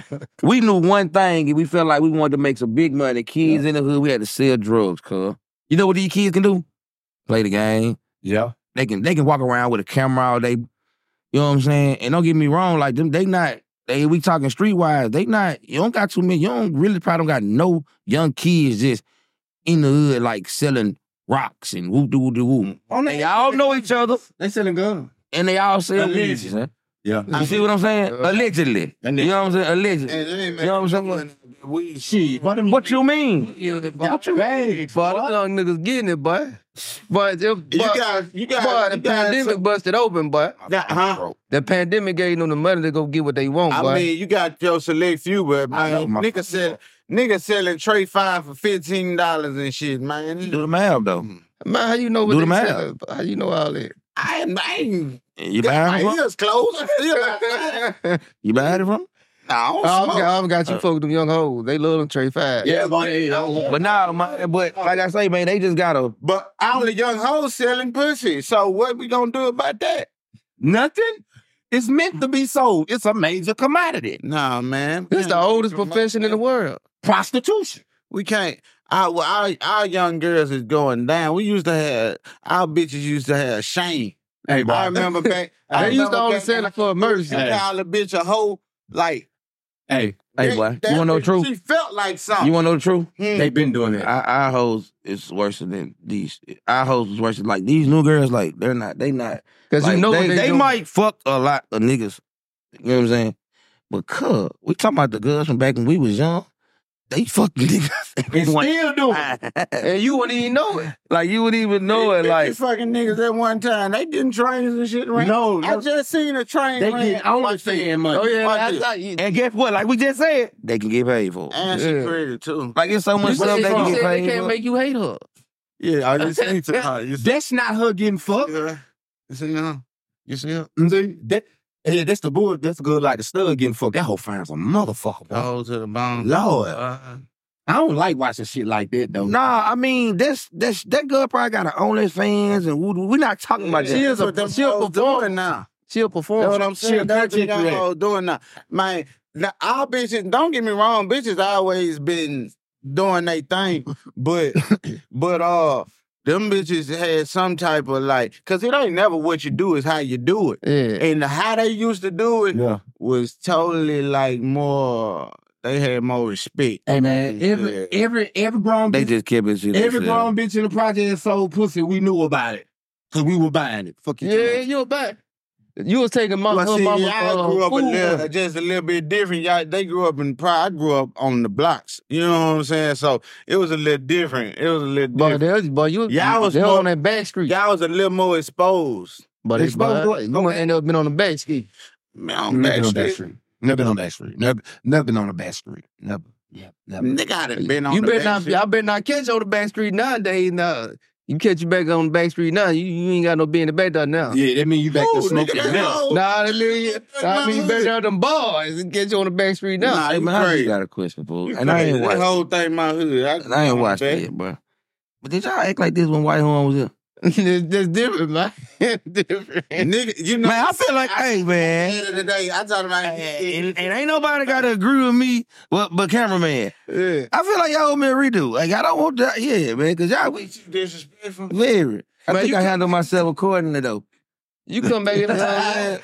Speaker 3: we knew one thing, and we felt like we wanted to make some big money. Kids in the hood, we had to sell drugs, cuz. You know what these kids can do? Play the game.
Speaker 2: Yeah.
Speaker 3: They can they can walk around with a camera all day. You know what I'm saying? And don't get me wrong, like them, they not, they we talking streetwise, they not, you don't got too many, you don't really probably don't got no young kids just in the hood like selling rocks and whoop doo doo whoop. They all know each other
Speaker 2: They selling guns.
Speaker 3: and they all sell
Speaker 2: Allegedly.
Speaker 3: weeds, huh?
Speaker 2: Yeah.
Speaker 3: You see what I'm saying? Allegedly. You know what I'm saying? Allegedly.
Speaker 4: And they ain't
Speaker 3: You know what I'm
Speaker 4: making
Speaker 3: saying?
Speaker 4: we
Speaker 2: Shit. What, them-
Speaker 3: What you mean?
Speaker 5: What you mean? Boy, them young niggas getting it, boy. But, it, but,
Speaker 4: You got, you got,
Speaker 5: boy,
Speaker 4: you
Speaker 5: the
Speaker 4: got
Speaker 5: pandemic
Speaker 4: some-
Speaker 5: busted open, boy.
Speaker 4: that, huh?
Speaker 5: The pandemic gave them the money to go get what they want,
Speaker 4: I
Speaker 5: boy.
Speaker 4: mean, you got your select few, but
Speaker 3: I know
Speaker 4: man,
Speaker 3: my-
Speaker 4: nigga sell, nigga selling tray five for fifteen dollars and shit, man.
Speaker 3: Do the math though.
Speaker 5: man, how you know what
Speaker 3: Do
Speaker 5: they
Speaker 3: the math.
Speaker 5: selling? How you know all that?
Speaker 4: I ain't, I ain't
Speaker 3: You
Speaker 4: got
Speaker 3: buying
Speaker 4: my
Speaker 3: it from?
Speaker 4: ears closed. I feel like that.
Speaker 3: You buying it from?
Speaker 4: Nah, I don't
Speaker 5: I
Speaker 4: smoke.
Speaker 5: got, I got you
Speaker 3: Uh,
Speaker 5: fuck with them young hoes. They love them Trey Five.
Speaker 2: Yeah, but hey, I don't-
Speaker 3: But nah, man, but like I say, man, they just gotta.
Speaker 4: But all the young hoes selling pussy. So what we gonna do about that?
Speaker 2: nothing. It's meant to be sold. It's a major commodity.
Speaker 4: Nah, man.
Speaker 5: This the oldest profession in the world.
Speaker 2: Prostitution.
Speaker 4: We can't. Our, well, our our young girls is going down. We used to have our bitches used to have shame.
Speaker 2: Hey,
Speaker 4: I remember back. I
Speaker 5: They used to
Speaker 4: remember
Speaker 5: only
Speaker 4: back
Speaker 5: sell
Speaker 4: in
Speaker 5: it for emergency.
Speaker 4: You call a bitch a hoe, like
Speaker 2: Hey,
Speaker 3: Hey,
Speaker 4: they-
Speaker 3: boy,
Speaker 4: that
Speaker 3: you wanna know the
Speaker 4: bitch,
Speaker 3: truth?
Speaker 4: She felt like something.
Speaker 3: You wanna know the truth?
Speaker 4: Hmm.
Speaker 2: they been doing that.
Speaker 3: Our, our hoes is worse than these. Our hoes is worse than like these new girls. Like they're not. They not.
Speaker 5: Because
Speaker 3: Like,
Speaker 5: you know
Speaker 3: they,
Speaker 5: what they,
Speaker 3: they
Speaker 5: doing.
Speaker 3: might fuck a lot of niggas. You know what I'm saying? But cuz, we talking about the girls from back when we was young. They fucking niggas.
Speaker 2: And still doing it.
Speaker 5: And you wouldn't even know it.
Speaker 3: Like you wouldn't even know it.
Speaker 4: These
Speaker 3: Like
Speaker 4: fucking niggas at one time, they getting trains and shit. Right?
Speaker 2: No,
Speaker 4: I
Speaker 2: no.
Speaker 4: just seen a train.
Speaker 2: They
Speaker 4: ran.
Speaker 2: get only
Speaker 4: Watch this.
Speaker 2: fan money.
Speaker 5: Oh, yeah.
Speaker 4: Watch
Speaker 5: I
Speaker 4: this.
Speaker 5: thought you,
Speaker 3: and guess what? Like we just said, they can get paid for it.
Speaker 4: And she
Speaker 5: Yeah.
Speaker 4: pretty too.
Speaker 3: Like it's so much
Speaker 5: you
Speaker 3: stuff
Speaker 5: said,
Speaker 3: they
Speaker 5: you
Speaker 3: can get
Speaker 5: said they
Speaker 3: paid
Speaker 5: can't
Speaker 3: for.
Speaker 5: make you hate her.
Speaker 4: Yeah, I just seen to her. You see,
Speaker 2: That's not her getting fucked.
Speaker 4: her? You see her? You see her?
Speaker 2: See, that, yeah, that's the bull. That's good. Like the stud getting fucked. That whole fire's a motherfucker. Boy.
Speaker 4: Oh, to the bone.
Speaker 2: Lord.
Speaker 4: Uh,
Speaker 2: I don't like watching shit like that though.
Speaker 3: Nah, I mean that's that's that girl probably got her OnlyFans and woo- we're not talking about
Speaker 5: She
Speaker 3: that.
Speaker 5: is a-
Speaker 4: what them
Speaker 5: she a
Speaker 4: hoes
Speaker 5: performer.
Speaker 4: doing now.
Speaker 5: She'll
Speaker 4: That's
Speaker 5: perform.
Speaker 4: what I'm
Speaker 2: She
Speaker 4: saying.
Speaker 2: a
Speaker 4: That's what
Speaker 2: content
Speaker 4: y'all
Speaker 2: creator.
Speaker 4: hoes doing now. Man, now, our bitches, don't get me wrong, bitches always been doing their thing, but but uh them bitches had some type of like, cause it ain't never what you do, is how you do it.
Speaker 5: Yeah.
Speaker 4: And how they used to do it
Speaker 2: Yeah.
Speaker 4: was totally like more, they had more respect.
Speaker 2: Hey man, every
Speaker 4: Yeah.
Speaker 2: every every grown
Speaker 3: They
Speaker 2: bitch,
Speaker 3: just kept it shit.
Speaker 2: every
Speaker 3: themselves.
Speaker 2: grown bitch in the project sold pussy. We knew about it because we were buying it. Fuck you.
Speaker 5: Yeah, you're back. You was taking my,
Speaker 4: Well,
Speaker 5: her
Speaker 4: see,
Speaker 5: mama
Speaker 4: y'all
Speaker 5: uh,
Speaker 4: grew up a
Speaker 5: food
Speaker 4: little,
Speaker 5: money.
Speaker 4: just a little bit different. Y'all, they grew up in pride. I grew up on the blocks. You know what I'm saying? So it was a little different. It was a little
Speaker 5: Boy,
Speaker 4: different.
Speaker 5: they, boy, you
Speaker 4: Y'all was
Speaker 5: they
Speaker 4: more-
Speaker 5: on that back street.
Speaker 4: Y'all was a little more exposed.
Speaker 5: But they
Speaker 2: Exposed
Speaker 5: boy,
Speaker 2: what?
Speaker 5: you gonna end up being on the back street.
Speaker 4: Man, on
Speaker 2: Never been
Speaker 4: back
Speaker 2: on that
Speaker 4: street.
Speaker 2: street. Never been on that street. Never, never been on the back street. Never. Yeah, never.
Speaker 4: Nigga, I done been on
Speaker 5: You
Speaker 4: the
Speaker 5: better
Speaker 4: back
Speaker 5: not.
Speaker 4: street.
Speaker 5: Y'all better not catch you on the back street nowadays. Now you catch you back on the back street now. You, you ain't got no be in the back there now.
Speaker 2: Yeah, that mean you back
Speaker 4: Ooh,
Speaker 2: to smoking
Speaker 4: nigga, that
Speaker 2: meth.
Speaker 4: hoe-
Speaker 5: Nah, that little, I mean, you better have them boys and catch you on the back street now.
Speaker 4: Nah,
Speaker 3: Hey,
Speaker 4: you
Speaker 3: man, I just
Speaker 4: crazy.
Speaker 3: got a question, fool.
Speaker 4: You
Speaker 3: And I
Speaker 4: crazy.
Speaker 3: ain't
Speaker 4: That
Speaker 3: watched.
Speaker 4: whole thing my hood. I,
Speaker 3: And I ain't watched
Speaker 4: back.
Speaker 3: it, bro. But did y'all act like this when White Horn was here?
Speaker 5: That's different, man. different.
Speaker 4: Nigga, you know.
Speaker 3: Man, I feel like, hey,
Speaker 4: At
Speaker 3: man.
Speaker 4: the end of the day, I told him, I,
Speaker 3: And, and ain't nobody got to agree with me, but, but cameraman.
Speaker 5: Yeah.
Speaker 3: I feel like y'all owe me a redo. Like, I don't want that. Yeah, man, because y'all we
Speaker 4: disrespectful.
Speaker 3: very. I
Speaker 5: Man,
Speaker 3: think
Speaker 5: you
Speaker 3: I
Speaker 5: can-
Speaker 3: handle myself accordingly, though.
Speaker 5: You come back in the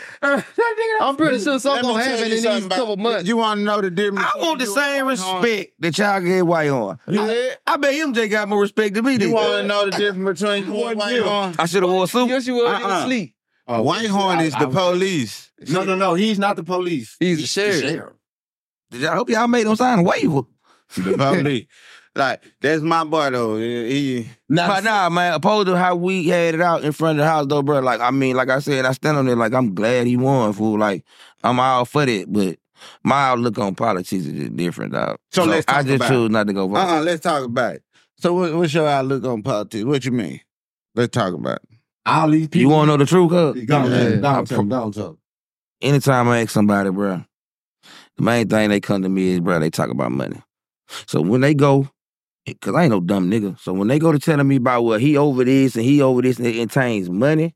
Speaker 5: I'm pretty sure
Speaker 4: Let
Speaker 5: something
Speaker 4: me
Speaker 5: gonna
Speaker 4: tell
Speaker 5: happen
Speaker 4: you
Speaker 5: in these
Speaker 4: something about-
Speaker 5: couple months.
Speaker 4: You want to know the difference?
Speaker 3: I want the
Speaker 4: You
Speaker 3: same
Speaker 4: want- hold on.
Speaker 3: respect that y'all gave White Horn.
Speaker 5: Yeah.
Speaker 3: I bet M J got more respect than me.
Speaker 4: You
Speaker 3: did.
Speaker 4: want to know the difference between you and White Horn?
Speaker 3: I should have wore a suit.
Speaker 5: Yes, you were
Speaker 4: Uh-uh.
Speaker 5: uh-uh. sleep.
Speaker 2: Oh,
Speaker 4: Whitehorn
Speaker 2: I-
Speaker 4: is
Speaker 2: I-
Speaker 4: the police.
Speaker 2: No, no, no. He's not the police.
Speaker 5: He's the sheriff.
Speaker 3: Did y'all hope y'all made them sign a waiver?
Speaker 4: The police. Like, that's my boy, though. He,
Speaker 3: But nah, man, opposed to how we had it out in front of the house, though, bro. Like, I mean, like I said, I stand on it like I'm glad he won, fool. Like, I'm all for that, but my outlook on politics is just different, dog.
Speaker 4: So let's
Speaker 3: I
Speaker 4: talk
Speaker 3: just
Speaker 4: about
Speaker 3: choose not to go vote.
Speaker 4: uh-uh, let's talk about it. So what, what's your outlook on politics? What you mean? Let's talk about it.
Speaker 2: All these people.
Speaker 3: You want to know the truth, cuz?
Speaker 2: Go on,
Speaker 5: Yeah.
Speaker 2: go on, tell 'em, go on, tell 'em.
Speaker 3: Anytime I ask somebody, bro, the main thing they come to me is, bro, they talk about money. So when they go, because I ain't no dumb nigga, so when they go to telling me about, well, he over this and he over this and it entails money,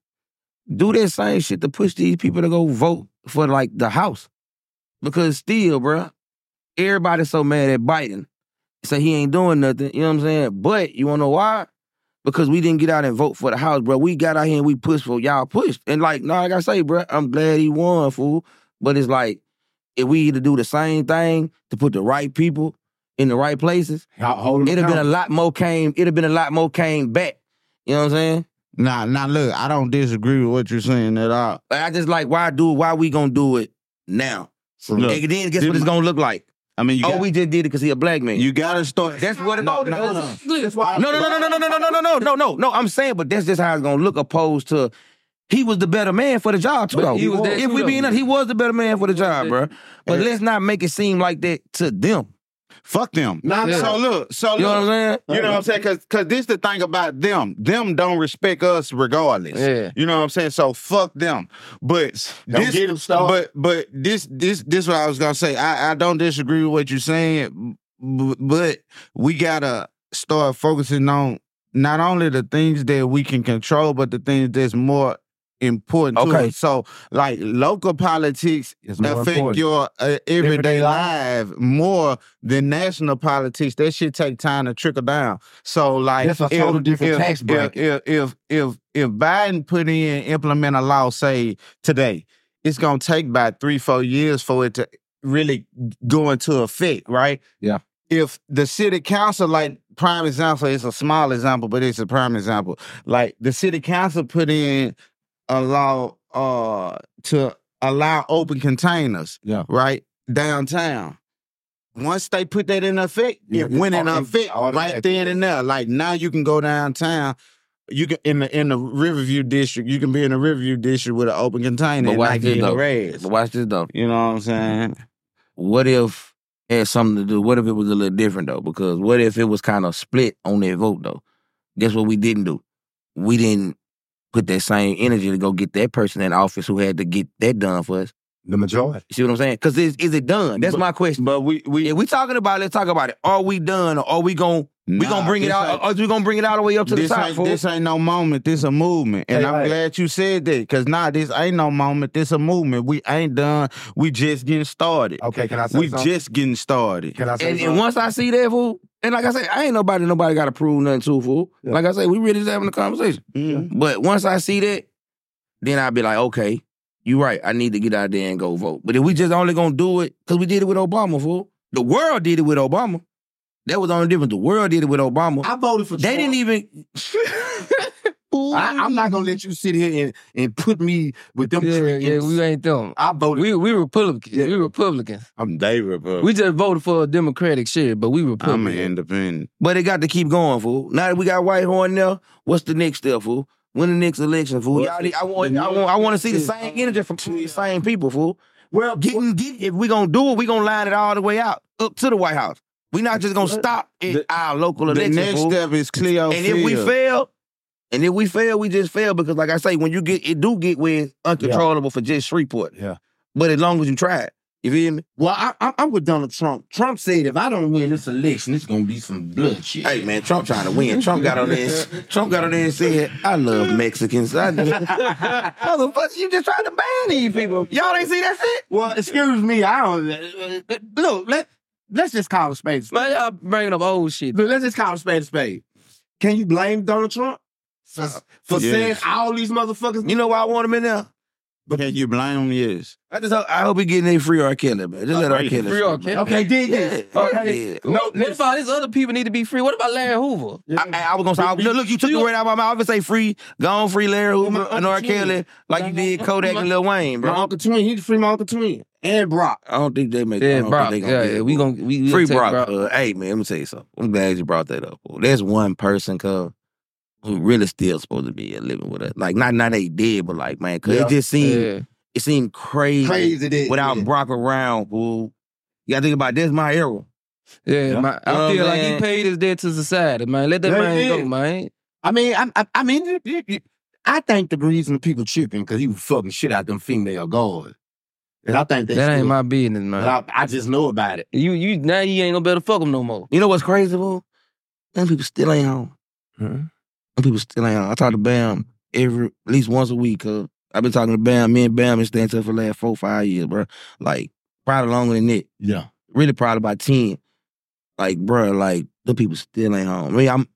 Speaker 3: do that same shit to push these people to go vote for, like, the house. Because still, bro, everybody's so mad at Biden. Say he ain't doing nothing, you know what I'm saying? But you wanna know why? Because we didn't get out and vote for the house, bro. We got out here and we pushed for y'all pushed. And like, no, like I say, bro, I'm glad he won, fool. But it's like, if we either do the same thing to put the right people in the right places,
Speaker 2: Y'all hold 'em
Speaker 3: it'd have been a
Speaker 2: accountable.
Speaker 3: lot more came, it'd have been a lot more came back. You know what I'm saying?
Speaker 4: Nah, nah, look, I don't disagree with what you're saying at all.
Speaker 3: Like, I just like, why do why we gonna do it now?
Speaker 4: Look,
Speaker 3: And then guess
Speaker 4: this
Speaker 3: what it's
Speaker 4: my-
Speaker 3: gonna look like?
Speaker 4: I mean, you
Speaker 3: Oh,
Speaker 4: got,
Speaker 3: we just did it because he a black man.
Speaker 4: you gotta start.
Speaker 3: That's what it
Speaker 2: No,
Speaker 3: no,
Speaker 2: no,
Speaker 3: no,
Speaker 2: no. That's why.
Speaker 3: no, no, no, no, no, no, no, no, no, no, no, no, no. I'm saying, but that's just how it's gonna look. Opposed to, he was the better man for the job too.
Speaker 5: But
Speaker 3: Though
Speaker 5: he was that
Speaker 3: if
Speaker 5: too,
Speaker 3: we
Speaker 5: though.
Speaker 3: being honest, he was the better man for the job,
Speaker 5: that.
Speaker 3: bro. But let's not make it seem like that to them.
Speaker 4: Fuck them.
Speaker 2: Nah,
Speaker 5: Yeah.
Speaker 4: So look, so
Speaker 3: You know what I'm
Speaker 4: look,
Speaker 3: saying?
Speaker 4: you know what I'm saying? Cause, Cause this the thing about them. Them don't respect us regardless.
Speaker 5: Yeah.
Speaker 4: You know what I'm saying? So fuck them. But
Speaker 2: Don't
Speaker 4: this,
Speaker 2: get 'em started.
Speaker 4: but but this this this what I was gonna say. I, I don't disagree with what you're saying, b- but we gotta start focusing on not only the things that we can control, but the things that's more important to
Speaker 3: Okay.
Speaker 4: us. So like local politics
Speaker 2: It's more
Speaker 4: affect
Speaker 2: important.
Speaker 4: your uh, everyday
Speaker 2: Everyday
Speaker 4: life more than national politics. That shit take time to trickle down. So like
Speaker 2: That's a total different
Speaker 4: if,
Speaker 2: tax bracket.
Speaker 4: If, if if if Biden put in implement a law, say today, it's gonna take about three four years for it to really go into effect, right?
Speaker 2: Yeah.
Speaker 4: If the city council, like prime example, it's a small example, but it's a prime example. Like the city council put in a law uh, to allow open containers,
Speaker 2: Yeah.
Speaker 4: right, downtown. Once they put that in effect,
Speaker 2: Yeah,
Speaker 4: it went in
Speaker 2: it's
Speaker 4: effect
Speaker 2: automatic.
Speaker 4: right then and there. Like now you can go downtown. You can in the in the Riverview district. You can be in the Riverview district with an open container
Speaker 3: But
Speaker 4: and
Speaker 3: watch
Speaker 4: not
Speaker 3: this
Speaker 4: get
Speaker 3: though.
Speaker 4: harassed.
Speaker 3: But watch this though.
Speaker 4: You know what I'm saying?
Speaker 3: What if it had something to do? What if it was a little different though? Because what if it was kind of split on that vote though? Guess what we didn't do? We didn't put that same energy to go get that person in office who had to get that done for us.
Speaker 2: The majority.
Speaker 3: You see what I'm saying? Because is, is it done? That's
Speaker 4: But-
Speaker 3: my question.
Speaker 4: But we we
Speaker 3: If we talking about it, let's talk about it. Are we done or are we going we
Speaker 4: Nah,
Speaker 3: gonna bring it
Speaker 4: this
Speaker 3: out
Speaker 4: ain't-
Speaker 3: or are we gonna bring it all the way up to the
Speaker 4: this
Speaker 3: top?
Speaker 4: ain't,
Speaker 3: fool?
Speaker 4: this ain't no moment. This a movement, and
Speaker 2: Hey,
Speaker 4: I'm
Speaker 2: hey.
Speaker 4: glad you said that. Cause nah, this ain't no moment. This a movement. We ain't done. We just getting started.
Speaker 2: Okay, can I say
Speaker 4: We
Speaker 2: something?
Speaker 4: just getting started.
Speaker 2: Can I say
Speaker 3: And,
Speaker 2: something?
Speaker 3: and once I see that, fool, and like I say, I ain't nobody, nobody got to prove nothing to, fool.
Speaker 2: Yeah.
Speaker 3: Like I say, we really just having a conversation.
Speaker 4: Mhm.
Speaker 3: But once I see that, then I'll be like, okay, you right. I need to get out there and go vote. But if we just only gonna do it, because we did it with Obama, fool. The world did it with Obama. That was the only difference. The world did it with Obama.
Speaker 2: I voted for
Speaker 3: They
Speaker 2: Trump.
Speaker 3: didn't even.
Speaker 2: I, I'm not gonna let you sit here and, and put me with them.
Speaker 5: Yeah,
Speaker 2: trees.
Speaker 5: yeah, we ain't them.
Speaker 2: I voted.
Speaker 5: We we Republicans.
Speaker 2: Yeah.
Speaker 5: We Republicans.
Speaker 4: I'm David, bro.
Speaker 5: We just voted for a Democratic shit, but we
Speaker 4: I'm
Speaker 5: Republicans.
Speaker 4: an independent.
Speaker 3: But it got to keep going, fool. Now that we got Whitehorn there, what's the next step, fool? When the next election, fool? Y'all need- I want, I want, I want to see the same energy from the same people, fool.
Speaker 2: well,
Speaker 3: Getting, get, if we gonna do it, we gonna line it all the way out up to the White House. We not just gonna stop at
Speaker 4: The-
Speaker 3: our local
Speaker 4: The
Speaker 3: election,
Speaker 4: next
Speaker 3: fool.
Speaker 4: step is Cleo
Speaker 3: And if we
Speaker 4: Field.
Speaker 3: fail, and if we fail, we just fail because, like I say, when you get it, do get where it's uncontrollable for just Shreveport.
Speaker 2: Yeah.
Speaker 3: But as long as you try it, you feel me?
Speaker 2: well, I, I, I'm with Donald Trump. Trump said if I don't win this election, it's gonna be some bloodshed.
Speaker 3: Hey man, Trump trying to win. Trump got on there. And, Trump got on there and said, "I love Mexicans." I just, motherfucker, you just trying to ban these people. Y'all ain't see that shit?
Speaker 2: Well, excuse me. I don't. uh, uh, Look, let let's just call a spade. a spade.
Speaker 5: Man, y'all bringing up old shit.
Speaker 2: Look, let's just call a spade a spade. Can you blame Donald Trump for, for
Speaker 4: Yeah.
Speaker 2: saying all these motherfuckers?
Speaker 3: You know why I want him in there?
Speaker 4: Can you blame him? Yes.
Speaker 3: I just hope, I hope he getting a free R. Kelly, man. Just let R. Kelly.
Speaker 5: Free R. Kelly.
Speaker 2: Okay, did this.
Speaker 3: Yeah,
Speaker 2: Okay.
Speaker 3: yeah.
Speaker 5: No, let's find these other people need to be free. What about Larry Hoover?
Speaker 3: I, I, I was gonna say, I, look, look, you took the word out of my mouth. I would say free, gone free Larry Hoover and R. Kelly, like you did Kodak and Lil Wayne,
Speaker 2: My
Speaker 3: bro.
Speaker 2: Uncle Twin, he's free my Uncle Twin. And Brock.
Speaker 3: I don't think they make. I
Speaker 5: Yeah,
Speaker 3: don't
Speaker 5: Brock.
Speaker 3: think they
Speaker 5: Yeah,
Speaker 3: gonna
Speaker 5: yeah.
Speaker 3: get
Speaker 5: We
Speaker 3: it,
Speaker 5: gonna we, we
Speaker 3: free
Speaker 5: take
Speaker 3: Brock.
Speaker 5: Brock.
Speaker 3: Uh, hey man, let me tell you something. I'm glad you brought that up. Fool. There's one person, cuz, who really still supposed to be living with us. Like not not they did, but like man, cause
Speaker 2: Yeah.
Speaker 3: it just seemed
Speaker 5: Yeah.
Speaker 3: it seemed crazy,
Speaker 2: Crazy that.
Speaker 3: without
Speaker 2: yeah.
Speaker 3: Brock around, fool. You gotta think about this. My era.
Speaker 5: Yeah,
Speaker 2: Yeah.
Speaker 5: man.
Speaker 3: You know
Speaker 5: I
Speaker 3: what
Speaker 5: feel
Speaker 3: I'm
Speaker 5: like he
Speaker 3: saying?
Speaker 5: paid his debt to society, man. Let that
Speaker 2: Yeah, he
Speaker 5: man go,
Speaker 2: did.
Speaker 5: man.
Speaker 2: I mean, I, I, I mean, it- it- it- I think the reason people tripping because he was fucking shit out them female guards. And I think that's
Speaker 5: That ain't
Speaker 2: good.
Speaker 5: my business, man.
Speaker 2: But I, I just know about it.
Speaker 5: You you now you ain't gonna better fuck him no more.
Speaker 3: You know what's crazy, fool? Them people still ain't home.
Speaker 2: Huh?
Speaker 3: Them people still ain't home. I talk to Bam every at least once a week, cuz. I've been talking to Bam. Me and Bam been staying together for the last four, five years, bro. Like, probably longer than that.
Speaker 2: Yeah.
Speaker 3: Really probably about ten. Like, bro, like, the people still ain't home. I mean, I'm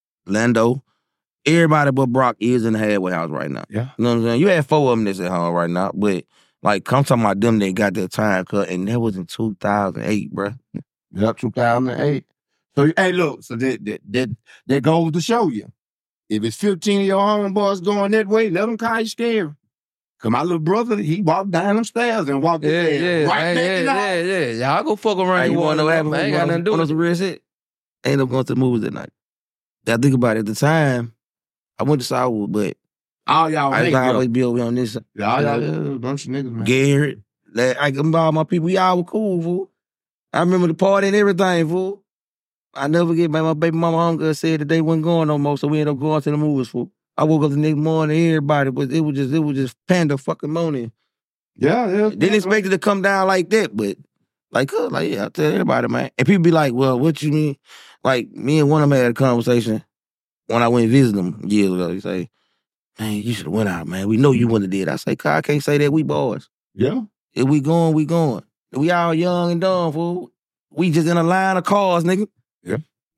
Speaker 3: Lando. Everybody but Brock is in the halfway house right now.
Speaker 2: Yeah.
Speaker 3: You know what I'm saying? You had four of them that's at home right now, but like, I'm talking about them that got their time cut, and that was in two thousand eight, bro.
Speaker 2: Yep, two thousand eight. So, hey, look, so that, that, that, that goes to show you. If it's fifteen of your homeboys going that way, let them call you scary. Cause my little brother, he walked down them stairs and walked
Speaker 5: Yeah,
Speaker 2: his ass
Speaker 5: yeah,
Speaker 2: right
Speaker 5: hey,
Speaker 2: back
Speaker 5: yeah,
Speaker 2: in the house.
Speaker 5: yeah, yeah. Y'all go fuck around.
Speaker 3: Hey,
Speaker 5: your
Speaker 3: you wanna know what
Speaker 5: water,
Speaker 3: happened?
Speaker 5: man. Ain't got nothing to do
Speaker 3: with
Speaker 5: with
Speaker 3: some
Speaker 5: it.
Speaker 3: real shit? I ended up going to the movies that night. Now think about it. At the time, I went to Southwood, but
Speaker 2: All y'all
Speaker 3: I used
Speaker 2: hang
Speaker 3: to always
Speaker 2: up.
Speaker 3: be over on this side.
Speaker 2: All y'all yeah, a bunch of niggas, man.
Speaker 3: Garrett, like, I can all my people, we all were cool, fool. I remember the party and everything, fool. I never forget, man, my baby mama uncle said that they wasn't going no more, so we ended up going to the movies, fool. I woke up the next morning, everybody, but it was just, it was just panda fucking morning.
Speaker 2: Yeah, yeah.
Speaker 3: Didn't expect it to come down like that, but like, uh, like yeah, I tell everybody, man. And people be like, well, what you mean? Like, me and one of them had a conversation when I went and visited them years ago. He say, man, you should have went out, man. We know you wouldn't have did. I say, "Cuz, I can't say that. We boys.
Speaker 2: Yeah.
Speaker 3: If we going, we going. We all young and dumb, fool. We just in a line of cars, nigga."
Speaker 2: Yeah.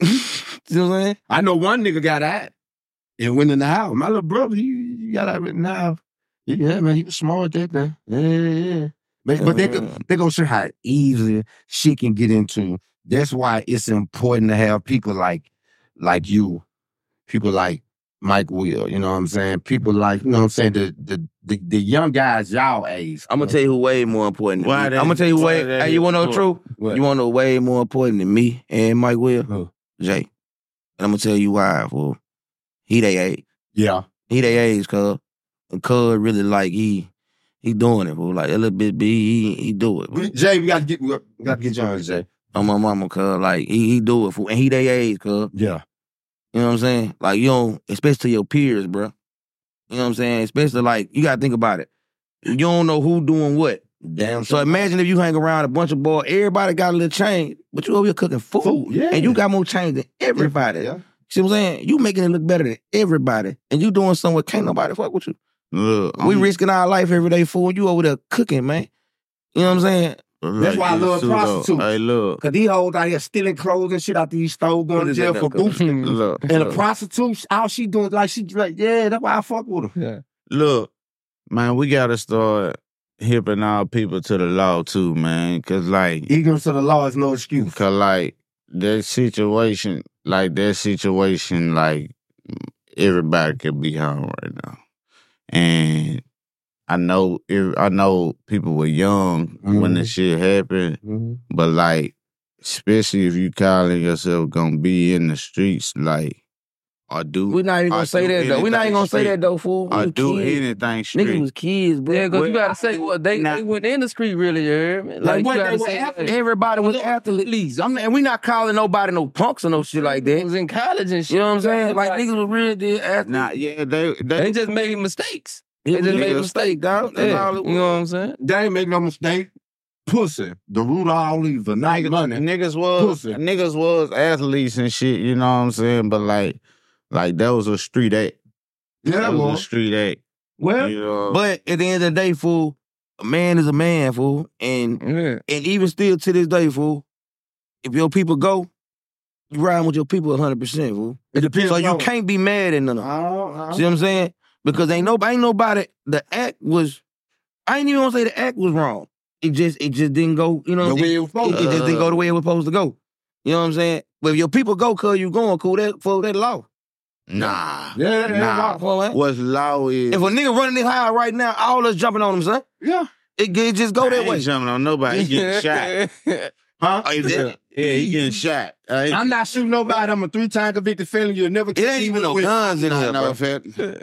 Speaker 3: You know what I'm saying?
Speaker 2: I know one nigga got out and went in the house. My little brother, he, he got out in the house. Yeah, man, he was smart that day. Yeah, yeah. But, but they, go- they gonna show how easy shit can get into. That's why it's important to have people like like you, people like Mike Will, you know what I'm saying? People like, you know what I'm saying, the the the, the young guys y'all age.
Speaker 3: I'm gonna tell you who way more important than
Speaker 4: Why
Speaker 3: me.
Speaker 4: they-
Speaker 3: I'm gonna tell you
Speaker 4: why
Speaker 3: way,
Speaker 4: they
Speaker 3: hey, you wanna know the truth?
Speaker 2: What?
Speaker 3: You wanna know way more important than me and Mike Will?
Speaker 2: Who?
Speaker 3: Jay. And I'm gonna tell you why, fool. He they age.
Speaker 2: Yeah.
Speaker 3: He they age, cuz. And cuz really like he he doing it, fool. Like a little bit B, he, he do it. Fool.
Speaker 2: Jay, we gotta get we gotta get you on, Jay.
Speaker 3: On my mama, cuz. Like he he do it, fool. And he they age, cuz.
Speaker 2: Yeah.
Speaker 3: You know what I'm saying? Like you don't, especially to your peers, bro. You know what I'm saying? Especially like, you gotta think about it. You don't know who doing what.
Speaker 2: Damn.
Speaker 3: So imagine if you hang around a bunch of boys, everybody got a little change, but you over here cooking food.
Speaker 2: Food, yeah.
Speaker 3: And you got more change than everybody.
Speaker 2: Yeah.
Speaker 3: See what I'm saying? You making it look better than everybody. And you doing something where can't nobody fuck with you.
Speaker 4: Look,
Speaker 3: We
Speaker 4: I'm-
Speaker 3: risking our life every day, fool. You over there cooking, man. You know what I'm saying?
Speaker 2: That's why I
Speaker 4: this
Speaker 2: love
Speaker 4: suit up.
Speaker 2: prostitutes.
Speaker 4: Hey, look,
Speaker 2: Cause these hoes out here stealing clothes and shit out these stores, going
Speaker 3: What
Speaker 2: to
Speaker 3: is
Speaker 2: jail
Speaker 3: that
Speaker 2: for
Speaker 3: now, cuz?
Speaker 2: boosting.
Speaker 4: look,
Speaker 2: And the prostitute, all she doing, like she like, yeah, that's why I fuck with her.
Speaker 4: look, man. We gotta start hipping our people to the law too, man. Cause like,
Speaker 2: Ignorance of the law is no excuse.
Speaker 4: cause like that situation, like that situation, like everybody could be home right now, and I know, if, I know people were young when the
Speaker 2: Mhm.
Speaker 4: shit happened, but like, especially if you calling yourself gonna be in the streets, like, or do
Speaker 3: We're not even
Speaker 4: I
Speaker 3: gonna say
Speaker 4: do
Speaker 3: that, though. We're not even
Speaker 4: anything
Speaker 3: gonna say
Speaker 4: straight.
Speaker 3: that, though, fool. We
Speaker 4: or
Speaker 3: was
Speaker 4: do
Speaker 3: kids.
Speaker 4: anything
Speaker 3: Niggas
Speaker 4: straight.
Speaker 3: was kids, bro.
Speaker 5: Yeah, because you
Speaker 4: Well,
Speaker 5: gotta say what they,
Speaker 4: now-
Speaker 5: they went in the street really, you heard me?
Speaker 2: Like
Speaker 5: Like,
Speaker 2: what,
Speaker 5: you
Speaker 2: they
Speaker 5: gotta
Speaker 2: were
Speaker 5: say
Speaker 2: athletes?
Speaker 5: like,
Speaker 3: Everybody was athletes. I'm, and we not calling nobody no punks or no shit like
Speaker 5: they
Speaker 3: that.
Speaker 5: was in college and shit.
Speaker 3: You know what I'm saying? Like, niggas was real deal athletes.
Speaker 4: Nah, yeah, they
Speaker 5: They
Speaker 4: they
Speaker 5: just making mistakes.
Speaker 3: It
Speaker 5: They
Speaker 3: was
Speaker 5: just
Speaker 3: a
Speaker 5: made
Speaker 3: mistake,
Speaker 5: mistakes.
Speaker 3: dog. That's
Speaker 5: Yeah,
Speaker 3: all it
Speaker 5: you
Speaker 3: was.
Speaker 5: know what I'm saying?
Speaker 2: They ain't make no mistake. Pussy. The root of all evil. Not money.
Speaker 4: niggas was
Speaker 2: Pussy.
Speaker 4: niggas was athletes and shit. You know what I'm saying? But like, like that was a street act.
Speaker 2: Yeah,
Speaker 4: That was
Speaker 2: well.
Speaker 4: a street act.
Speaker 2: Well,
Speaker 4: You know,
Speaker 3: But at the end of the day, fool, a man is a man, fool. And
Speaker 5: Yeah.
Speaker 3: and even still to this day, fool, if your people go, you riding with your people one hundred percent, fool.
Speaker 2: it depends
Speaker 3: So you
Speaker 2: on-
Speaker 3: can't be mad at none of them.
Speaker 2: I don't- I don't-
Speaker 3: See what I'm saying? Because ain't nobody, ain't nobody, the act was I ain't even gonna say the act was wrong. It just it just didn't go, you know
Speaker 2: The
Speaker 3: what I'm
Speaker 2: way
Speaker 3: saying?
Speaker 2: it was supposed
Speaker 3: It,
Speaker 2: to.
Speaker 3: it just didn't go the way it was supposed to go. You know what I'm saying? But if your people go, cuz you going, cool, that for that law.
Speaker 4: Nah.
Speaker 2: Yeah, yeah,
Speaker 4: Nah.
Speaker 3: Well,
Speaker 4: What's law is.
Speaker 3: if a nigga running this high right now, all us jumping on him, son.
Speaker 2: yeah.
Speaker 3: It, it just go
Speaker 4: I
Speaker 3: that
Speaker 4: ain't
Speaker 3: way.
Speaker 4: jumping on nobody. He getting shot.
Speaker 2: Huh?
Speaker 3: Oh, you did?
Speaker 4: Yeah, he getting shot. I ain't-
Speaker 2: I'm not shooting nobody. I'm a three-time convicted felon. You'll never
Speaker 3: It ain't even no
Speaker 2: with.
Speaker 3: guns in
Speaker 4: Nah,
Speaker 3: here,
Speaker 4: no
Speaker 3: bro.
Speaker 4: offense.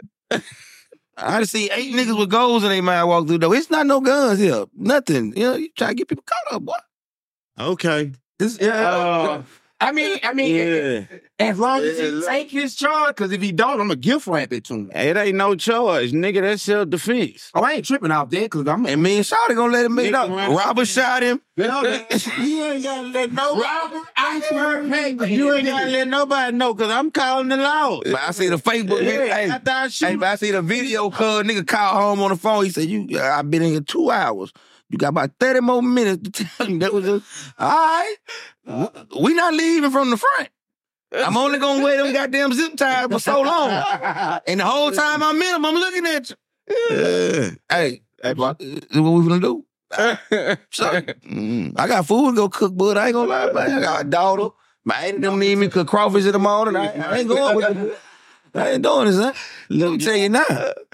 Speaker 3: I done see eight niggas with goals in their mind walk through though. It's not no guns here. Nothing. You know, you try to get people caught up, boy.
Speaker 4: Okay.
Speaker 2: This, yeah. Uh, I mean, I mean,
Speaker 4: Yeah.
Speaker 2: as long as
Speaker 4: Yeah,
Speaker 2: he
Speaker 4: look.
Speaker 2: take his charge, because if he don't, I'm going to gift wrap it to him.
Speaker 4: It ain't no choice, nigga. That's self-defense.
Speaker 2: Oh, I ain't tripping out there, because I'm...
Speaker 3: And me and Shawty gonna let him make it up.
Speaker 4: Nigga,
Speaker 3: Robert shot him.
Speaker 4: You ain't gotta let nobody.
Speaker 2: Robert, I swear, hey,
Speaker 4: You ain't gotta let nobody know, cause I'm calling the law.
Speaker 3: But I see the Facebook video.
Speaker 4: Yeah,
Speaker 3: Hey,
Speaker 4: after I
Speaker 3: hey,
Speaker 4: shoot.
Speaker 3: but I see the video, cuz nigga called home on the phone. He said, "You, uh, I've been in here two hours. You got about thirty more minutes to tell me." That was just, all right. We not leaving from the front. I'm only gonna wear them goddamn zip ties for so long. And the whole time I'm in them, I'm looking at you.
Speaker 4: Yeah.
Speaker 3: Hey, hey, boy, this is what we finna do. So, mm, I got food to go cook, but I ain't gonna lie about it. I got a daughter. My auntie don't need me to cook crawfish in the morning. I, I ain't going with it. I ain't doing this, huh? Let me tell you now.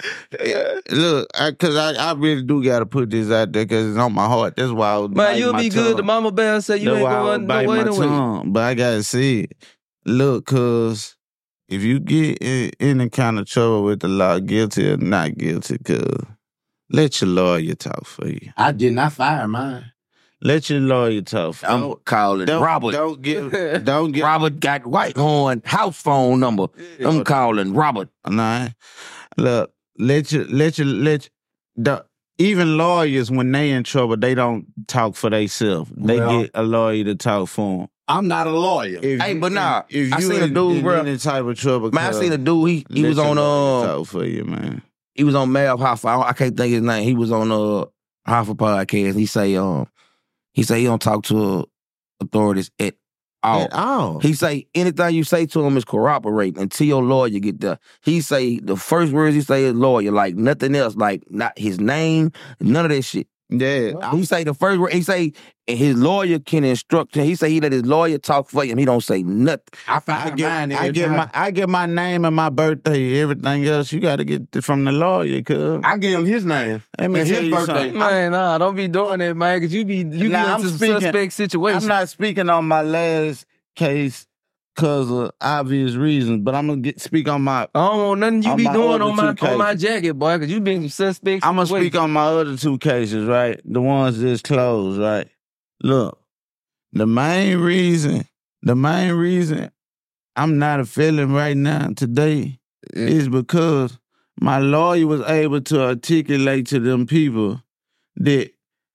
Speaker 4: Look, I, cause I, I really do gotta put this out there, cause it's on my heart. That's why I was
Speaker 5: Man,
Speaker 4: biting
Speaker 5: you'll
Speaker 4: my
Speaker 5: be good.
Speaker 4: tongue.
Speaker 5: The mama bear said you
Speaker 4: That's
Speaker 5: ain't
Speaker 4: why I was
Speaker 5: going
Speaker 4: biting
Speaker 5: nowhere
Speaker 4: my
Speaker 5: anyway.
Speaker 4: tongue. But I gotta see it. Look, cause if you get in any kind of trouble with the law, guilty or not guilty, cause let your lawyer talk for you.
Speaker 2: I did not fire mine.
Speaker 4: Let your lawyer talk for you.
Speaker 3: I'm calling
Speaker 4: Don't,
Speaker 3: Robert.
Speaker 4: Don't get. Don't get.
Speaker 3: Robert got Whitehorn house phone number. I'm calling Robert.
Speaker 4: Nah, look. Let you. Let you. Let. You, the, even lawyers, when they in trouble, they don't talk for themselves. They
Speaker 2: Well-
Speaker 4: get a lawyer to talk for them.
Speaker 2: I'm not a lawyer.
Speaker 4: If
Speaker 3: Hey,
Speaker 4: you-
Speaker 3: but nah,
Speaker 4: if
Speaker 3: I
Speaker 4: you
Speaker 3: seen a
Speaker 4: in,
Speaker 3: dude,
Speaker 4: in
Speaker 3: bro.
Speaker 4: any type of trouble,
Speaker 3: Man, I
Speaker 4: cuz,
Speaker 3: seen a dude. He he
Speaker 4: let
Speaker 3: was
Speaker 4: your
Speaker 3: on
Speaker 4: lawyer
Speaker 3: uh
Speaker 4: talk for you, man.
Speaker 3: he was on Mav Hoffa. I, don't- I can't think his name. He was on uh Hoffa podcast. He say um he say he don't talk to authorities at all.
Speaker 4: At all.
Speaker 3: He say anything you say to him is corroborating until your lawyer get there. He say the first words he say is lawyer, like nothing else, like not his name, none of that shit.
Speaker 4: Yeah.
Speaker 3: He say the first word, he say his lawyer can instruct him. He say he let his lawyer talk for him. He don't say nothing.
Speaker 2: I
Speaker 4: I
Speaker 2: fired
Speaker 4: get,
Speaker 2: mine.
Speaker 4: I
Speaker 2: every
Speaker 4: get
Speaker 2: time.
Speaker 4: my I get my name and my birthday. Everything else you got to get it from the lawyer, cuz.
Speaker 2: I gave him his name.
Speaker 4: Let me
Speaker 2: and
Speaker 4: tell
Speaker 2: his
Speaker 4: you
Speaker 2: birthday.
Speaker 4: something.
Speaker 5: Man, nah, don't be doing that, man, because you be you
Speaker 4: Nah,
Speaker 5: get
Speaker 4: I'm
Speaker 5: into some
Speaker 4: speaking-
Speaker 5: suspect situation.
Speaker 4: I'm not speaking on my last case because of obvious reasons, but I'm gonna get speak on my.
Speaker 5: I don't want nothing you
Speaker 4: On
Speaker 5: be
Speaker 4: my
Speaker 5: doing
Speaker 4: other
Speaker 5: on my
Speaker 4: two
Speaker 5: on my
Speaker 4: cases.
Speaker 5: jacket, boy, because you been some suspect.
Speaker 4: I'm gonna
Speaker 5: situations.
Speaker 4: speak on my other two cases, right? The ones that's closed, right? Look, the main reason, the main reason I'm not a felon right now today is because my lawyer was able to articulate to them people that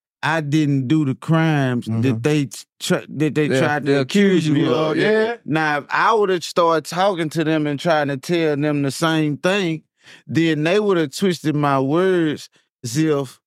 Speaker 4: I didn't do the crimes that they tr- that they
Speaker 5: They-
Speaker 4: tried
Speaker 5: they
Speaker 4: to
Speaker 5: accuse
Speaker 4: accuse me
Speaker 5: you
Speaker 4: of.
Speaker 5: of.
Speaker 2: Yeah.
Speaker 4: Now, if I would have started talking to them and trying to tell them the same thing, then they would have twisted my words as if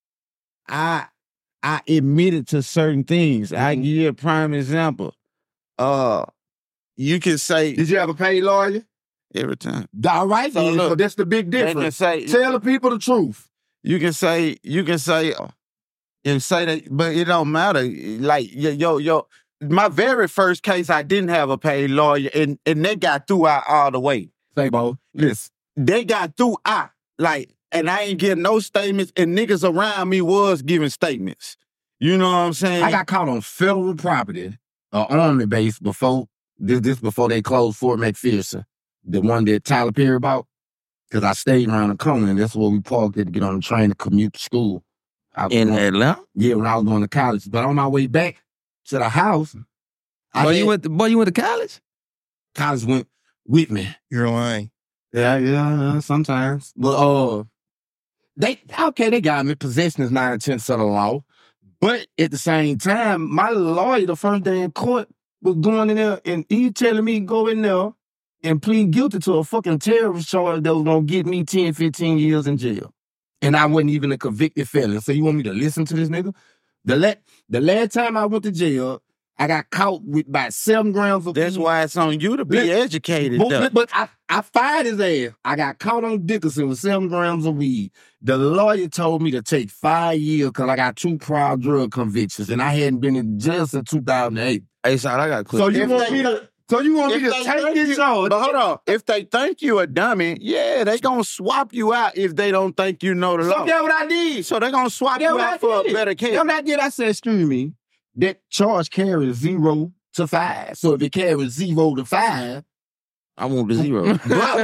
Speaker 4: I I admitted to certain things. I give you a prime example. Uh, you can say
Speaker 2: Did you have a paid lawyer?
Speaker 4: every time.
Speaker 2: All right,
Speaker 4: So
Speaker 2: then.
Speaker 4: look,
Speaker 2: So that's the big
Speaker 4: They can
Speaker 2: difference.
Speaker 4: say
Speaker 2: Tell the people the truth.
Speaker 4: you can say you can say and say that, but it don't matter. Like yo, yo, yo, my very first case, I didn't have a paid lawyer, and and they got through out all the way.
Speaker 2: Say, Bo.
Speaker 4: Listen, they got through out like, and I ain't getting no statements, and niggas around me was giving statements. You know what I'm saying?
Speaker 2: I got caught on federal property, uh, Army base before this. This before they closed Fort McPherson, the one that Tyler Perry bought. Because I stayed around the corner, and that's where we parked it to get on the train to commute to school. I was
Speaker 3: In
Speaker 2: going-
Speaker 3: Atlanta?
Speaker 2: yeah, when I was going to college. But on my way back to the house, I
Speaker 5: Boy,
Speaker 2: had-
Speaker 5: you went to, boy, you went to college?
Speaker 2: college went with me.
Speaker 1: You're lying.
Speaker 2: Yeah, yeah, sometimes. But uh, they okay, they got me. Possession is nine tenths of the law. But at the same time, my lawyer, the first day in court, was going in there and he telling me go in there and plead guilty to a fucking terrorist charge that was gonna get me ten, fifteen years in jail. And I wasn't even a convicted felon. So you want me to listen to this nigga? The la- the last time I went to jail, I got caught with about seven grams of
Speaker 4: That's
Speaker 2: weed.
Speaker 4: why it's on you to be
Speaker 2: Let-
Speaker 4: educated.
Speaker 2: But,
Speaker 4: though.
Speaker 2: but I, I fired his ass. I got caught on Dickerson with seven grams of weed. The lawyer told me to take five years because I got two prior drug convictions and I hadn't been in jail since two thousand eight.
Speaker 3: Hey, son, I got a
Speaker 2: So
Speaker 3: question.
Speaker 2: you
Speaker 4: If
Speaker 2: want
Speaker 4: they-
Speaker 2: me to? So you want me
Speaker 4: If
Speaker 2: to
Speaker 4: they
Speaker 2: take
Speaker 4: think
Speaker 2: this
Speaker 4: you-
Speaker 2: charge?
Speaker 4: But hold on. If they think you a dummy, yeah, they gonna swap you out if they don't think you know the
Speaker 2: So
Speaker 4: law.
Speaker 2: that's what I did.
Speaker 4: So they gonna swap
Speaker 2: That's
Speaker 4: you
Speaker 2: what I
Speaker 4: out for a
Speaker 2: did.
Speaker 4: better
Speaker 2: That's
Speaker 4: case.
Speaker 2: what I did. I said, excuse me, that charge carries zero to five. So if it carries zero to five,
Speaker 3: I want the zero.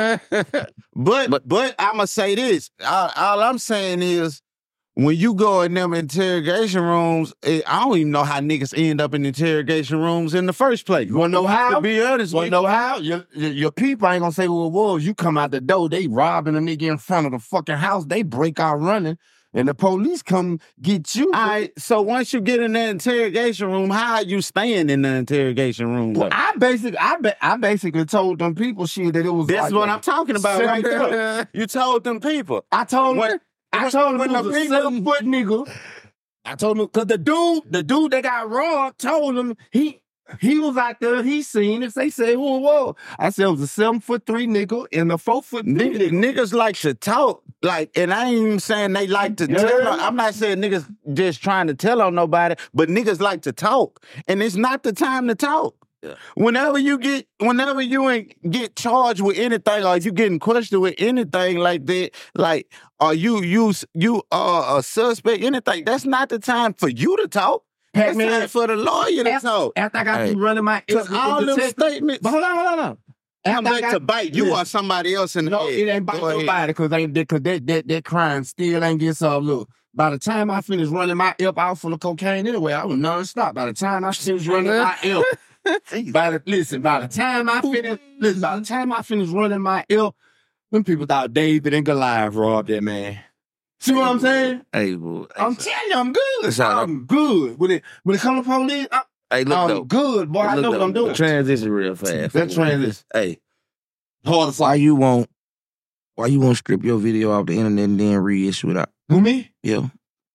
Speaker 4: But but, but I'ma say this. All, all I'm saying is when you go in them interrogation rooms, it, I don't even know how niggas end up in interrogation rooms in the first place.
Speaker 2: you want to know how?
Speaker 4: To be honest
Speaker 2: You want
Speaker 4: with
Speaker 2: to
Speaker 4: you.
Speaker 2: know how? Your, your, your people ain't going to say who it was. You come out the door, they robbing a nigga in front of the fucking house. They break out running, and the police come get you.
Speaker 4: All right, so once you get in the interrogation room, how are you staying in the interrogation room?
Speaker 2: Well,
Speaker 4: though?
Speaker 2: I basically, I, ba- I basically told them people shit that it was.
Speaker 4: That's
Speaker 2: like
Speaker 4: what
Speaker 2: a
Speaker 4: I'm talking about right
Speaker 2: seven-
Speaker 4: there. You told them people.
Speaker 2: I told him,
Speaker 4: When-
Speaker 2: I
Speaker 4: when-
Speaker 2: told him
Speaker 4: when
Speaker 2: it
Speaker 4: the
Speaker 2: was a
Speaker 4: people-
Speaker 2: seven foot nigga. I told him because the dude, the dude that got robbed, told him he he was out there. He seen it. They said who it was. I said it was a seven foot three nigga and a four foot
Speaker 4: Niggas,
Speaker 2: nigga.
Speaker 4: niggas like to talk, like, and I ain't even saying they like to
Speaker 2: Yeah.
Speaker 4: tell. On, I'm not saying niggas just trying to tell on nobody, but niggas like to talk, and it's not the time to talk.
Speaker 3: Yeah.
Speaker 4: Whenever you get, whenever you ain't get charged with anything, or you getting questioned with anything like that, like, or you you you are a suspect, anything, that's not the time for you to talk. That's
Speaker 2: Pac-Man,
Speaker 4: time for the lawyer to
Speaker 2: After-
Speaker 4: talk.
Speaker 2: After I got
Speaker 3: Hey.
Speaker 2: through running my
Speaker 4: Because all them
Speaker 2: detective-
Speaker 4: statements
Speaker 2: But hold on, hold on, hold on.
Speaker 4: come
Speaker 2: After I
Speaker 4: back
Speaker 2: got-
Speaker 4: to bite you
Speaker 2: Listen.
Speaker 4: or somebody else in the
Speaker 2: No,
Speaker 4: head.
Speaker 2: it ain't about
Speaker 4: Go ahead.
Speaker 2: nobody because ain't because that, that that crime still ain't get solved. Look, by the time I finished running my F out full of cocaine anyway, I was nonstop. By the time I finished running my F, by the listen, by the time I finished, listen, by the time I finished running my F, them people thought David and Goliath robbed that man. See what I'm saying?
Speaker 3: Hey, boy. Hey,
Speaker 2: I'm
Speaker 3: son.
Speaker 2: telling you, I'm good.
Speaker 3: That's how I-
Speaker 2: I'm good. When it when it comes to police, I'm,
Speaker 3: Hey, look
Speaker 2: I'm
Speaker 3: though.
Speaker 2: good, boy. I
Speaker 3: Look,
Speaker 2: know what
Speaker 3: though.
Speaker 2: I'm doing.
Speaker 3: Transition real fast.
Speaker 2: That transition.
Speaker 3: Hey,
Speaker 2: Hard to
Speaker 3: why
Speaker 2: fight.
Speaker 3: you won't? Why you won't strip your video off the internet and then reissue it out?
Speaker 2: Who me?
Speaker 3: Yeah,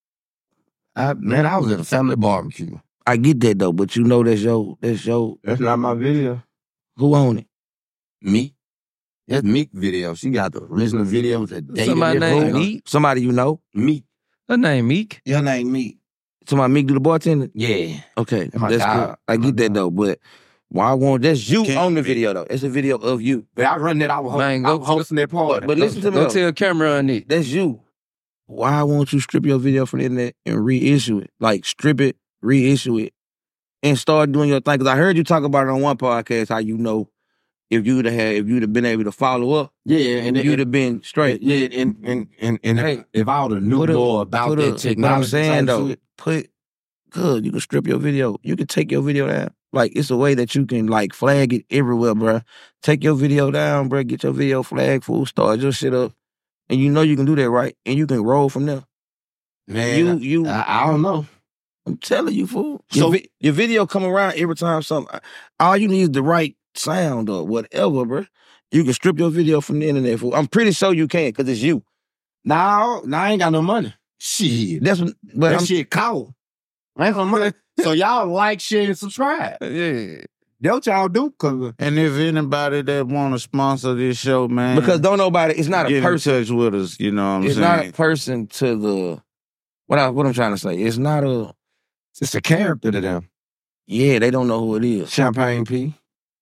Speaker 2: I, man, I was at a family barbecue.
Speaker 3: I get that though, but you know that's your that's your
Speaker 2: That's not my video.
Speaker 3: who own it?
Speaker 2: Me. That's Meek video. She got the original videos that dated
Speaker 5: Somebody
Speaker 2: that
Speaker 5: named
Speaker 2: whole-
Speaker 5: Meek.
Speaker 3: Somebody you know?
Speaker 2: Meek.
Speaker 5: Her name Meek.
Speaker 2: Your name Meek.
Speaker 3: Somebody Meek do the bartender?
Speaker 2: Yeah.
Speaker 3: Okay,
Speaker 2: That's my
Speaker 3: that's
Speaker 2: dog.
Speaker 3: good. I get that though, but why won't that's you
Speaker 4: Can't
Speaker 3: on the
Speaker 4: be.
Speaker 3: video though? It's a video of you.
Speaker 2: But I run that. I was,
Speaker 5: Man,
Speaker 2: I
Speaker 5: go-
Speaker 2: was hosting that party.
Speaker 3: But, but listen to me.
Speaker 5: Go
Speaker 3: though.
Speaker 5: tell Cameron it.
Speaker 3: That's you. Why won't you strip your video from the internet and reissue it? Like strip it, reissue it, and start doing your thing. Because I heard you talk about it on one podcast how you know if you'd have had, if you'd have been able to follow up,
Speaker 2: Yeah, and
Speaker 3: you'd have been straight.
Speaker 2: yeah, and and and, and
Speaker 3: Hey,
Speaker 2: if I would have knew
Speaker 3: put a-
Speaker 2: more about
Speaker 3: Put
Speaker 2: that
Speaker 3: a- What
Speaker 2: technology,
Speaker 3: I'm saying
Speaker 2: type
Speaker 3: though,
Speaker 2: shit,
Speaker 3: put good. You can strip your video. You can take your video down. Like it's a way that you can like flag it everywhere, bruh. Take your video down, bruh. Get your video flagged, fool. Start your shit up, and you know you can do that, right? And you can roll from there.
Speaker 2: man,
Speaker 3: you, you.
Speaker 2: I, I don't know.
Speaker 3: I'm telling you, fool.
Speaker 2: So-
Speaker 3: Your, vi- your video come around every time something. All you need is the right sound or whatever, bruh. You can strip your video from the internet, fool. I'm pretty sure you can, cause it's you.
Speaker 2: Now, now I ain't got no money. Shit,
Speaker 3: That's what. But
Speaker 2: that
Speaker 3: I'm,
Speaker 2: shit cold. I ain't got no money. So y'all like, share, and subscribe.
Speaker 5: Yeah.
Speaker 2: That's what y'all do, cause
Speaker 4: And if anybody that want to sponsor this show, man,
Speaker 3: because don't nobody. It's not a
Speaker 4: get
Speaker 3: person.
Speaker 4: in touch with us. You know what I'm
Speaker 3: It's
Speaker 4: saying?
Speaker 3: not a person to the what I what I'm trying to say. It's not a
Speaker 2: it's a character to them.
Speaker 3: yeah, they don't know who it is.
Speaker 2: Champagne P.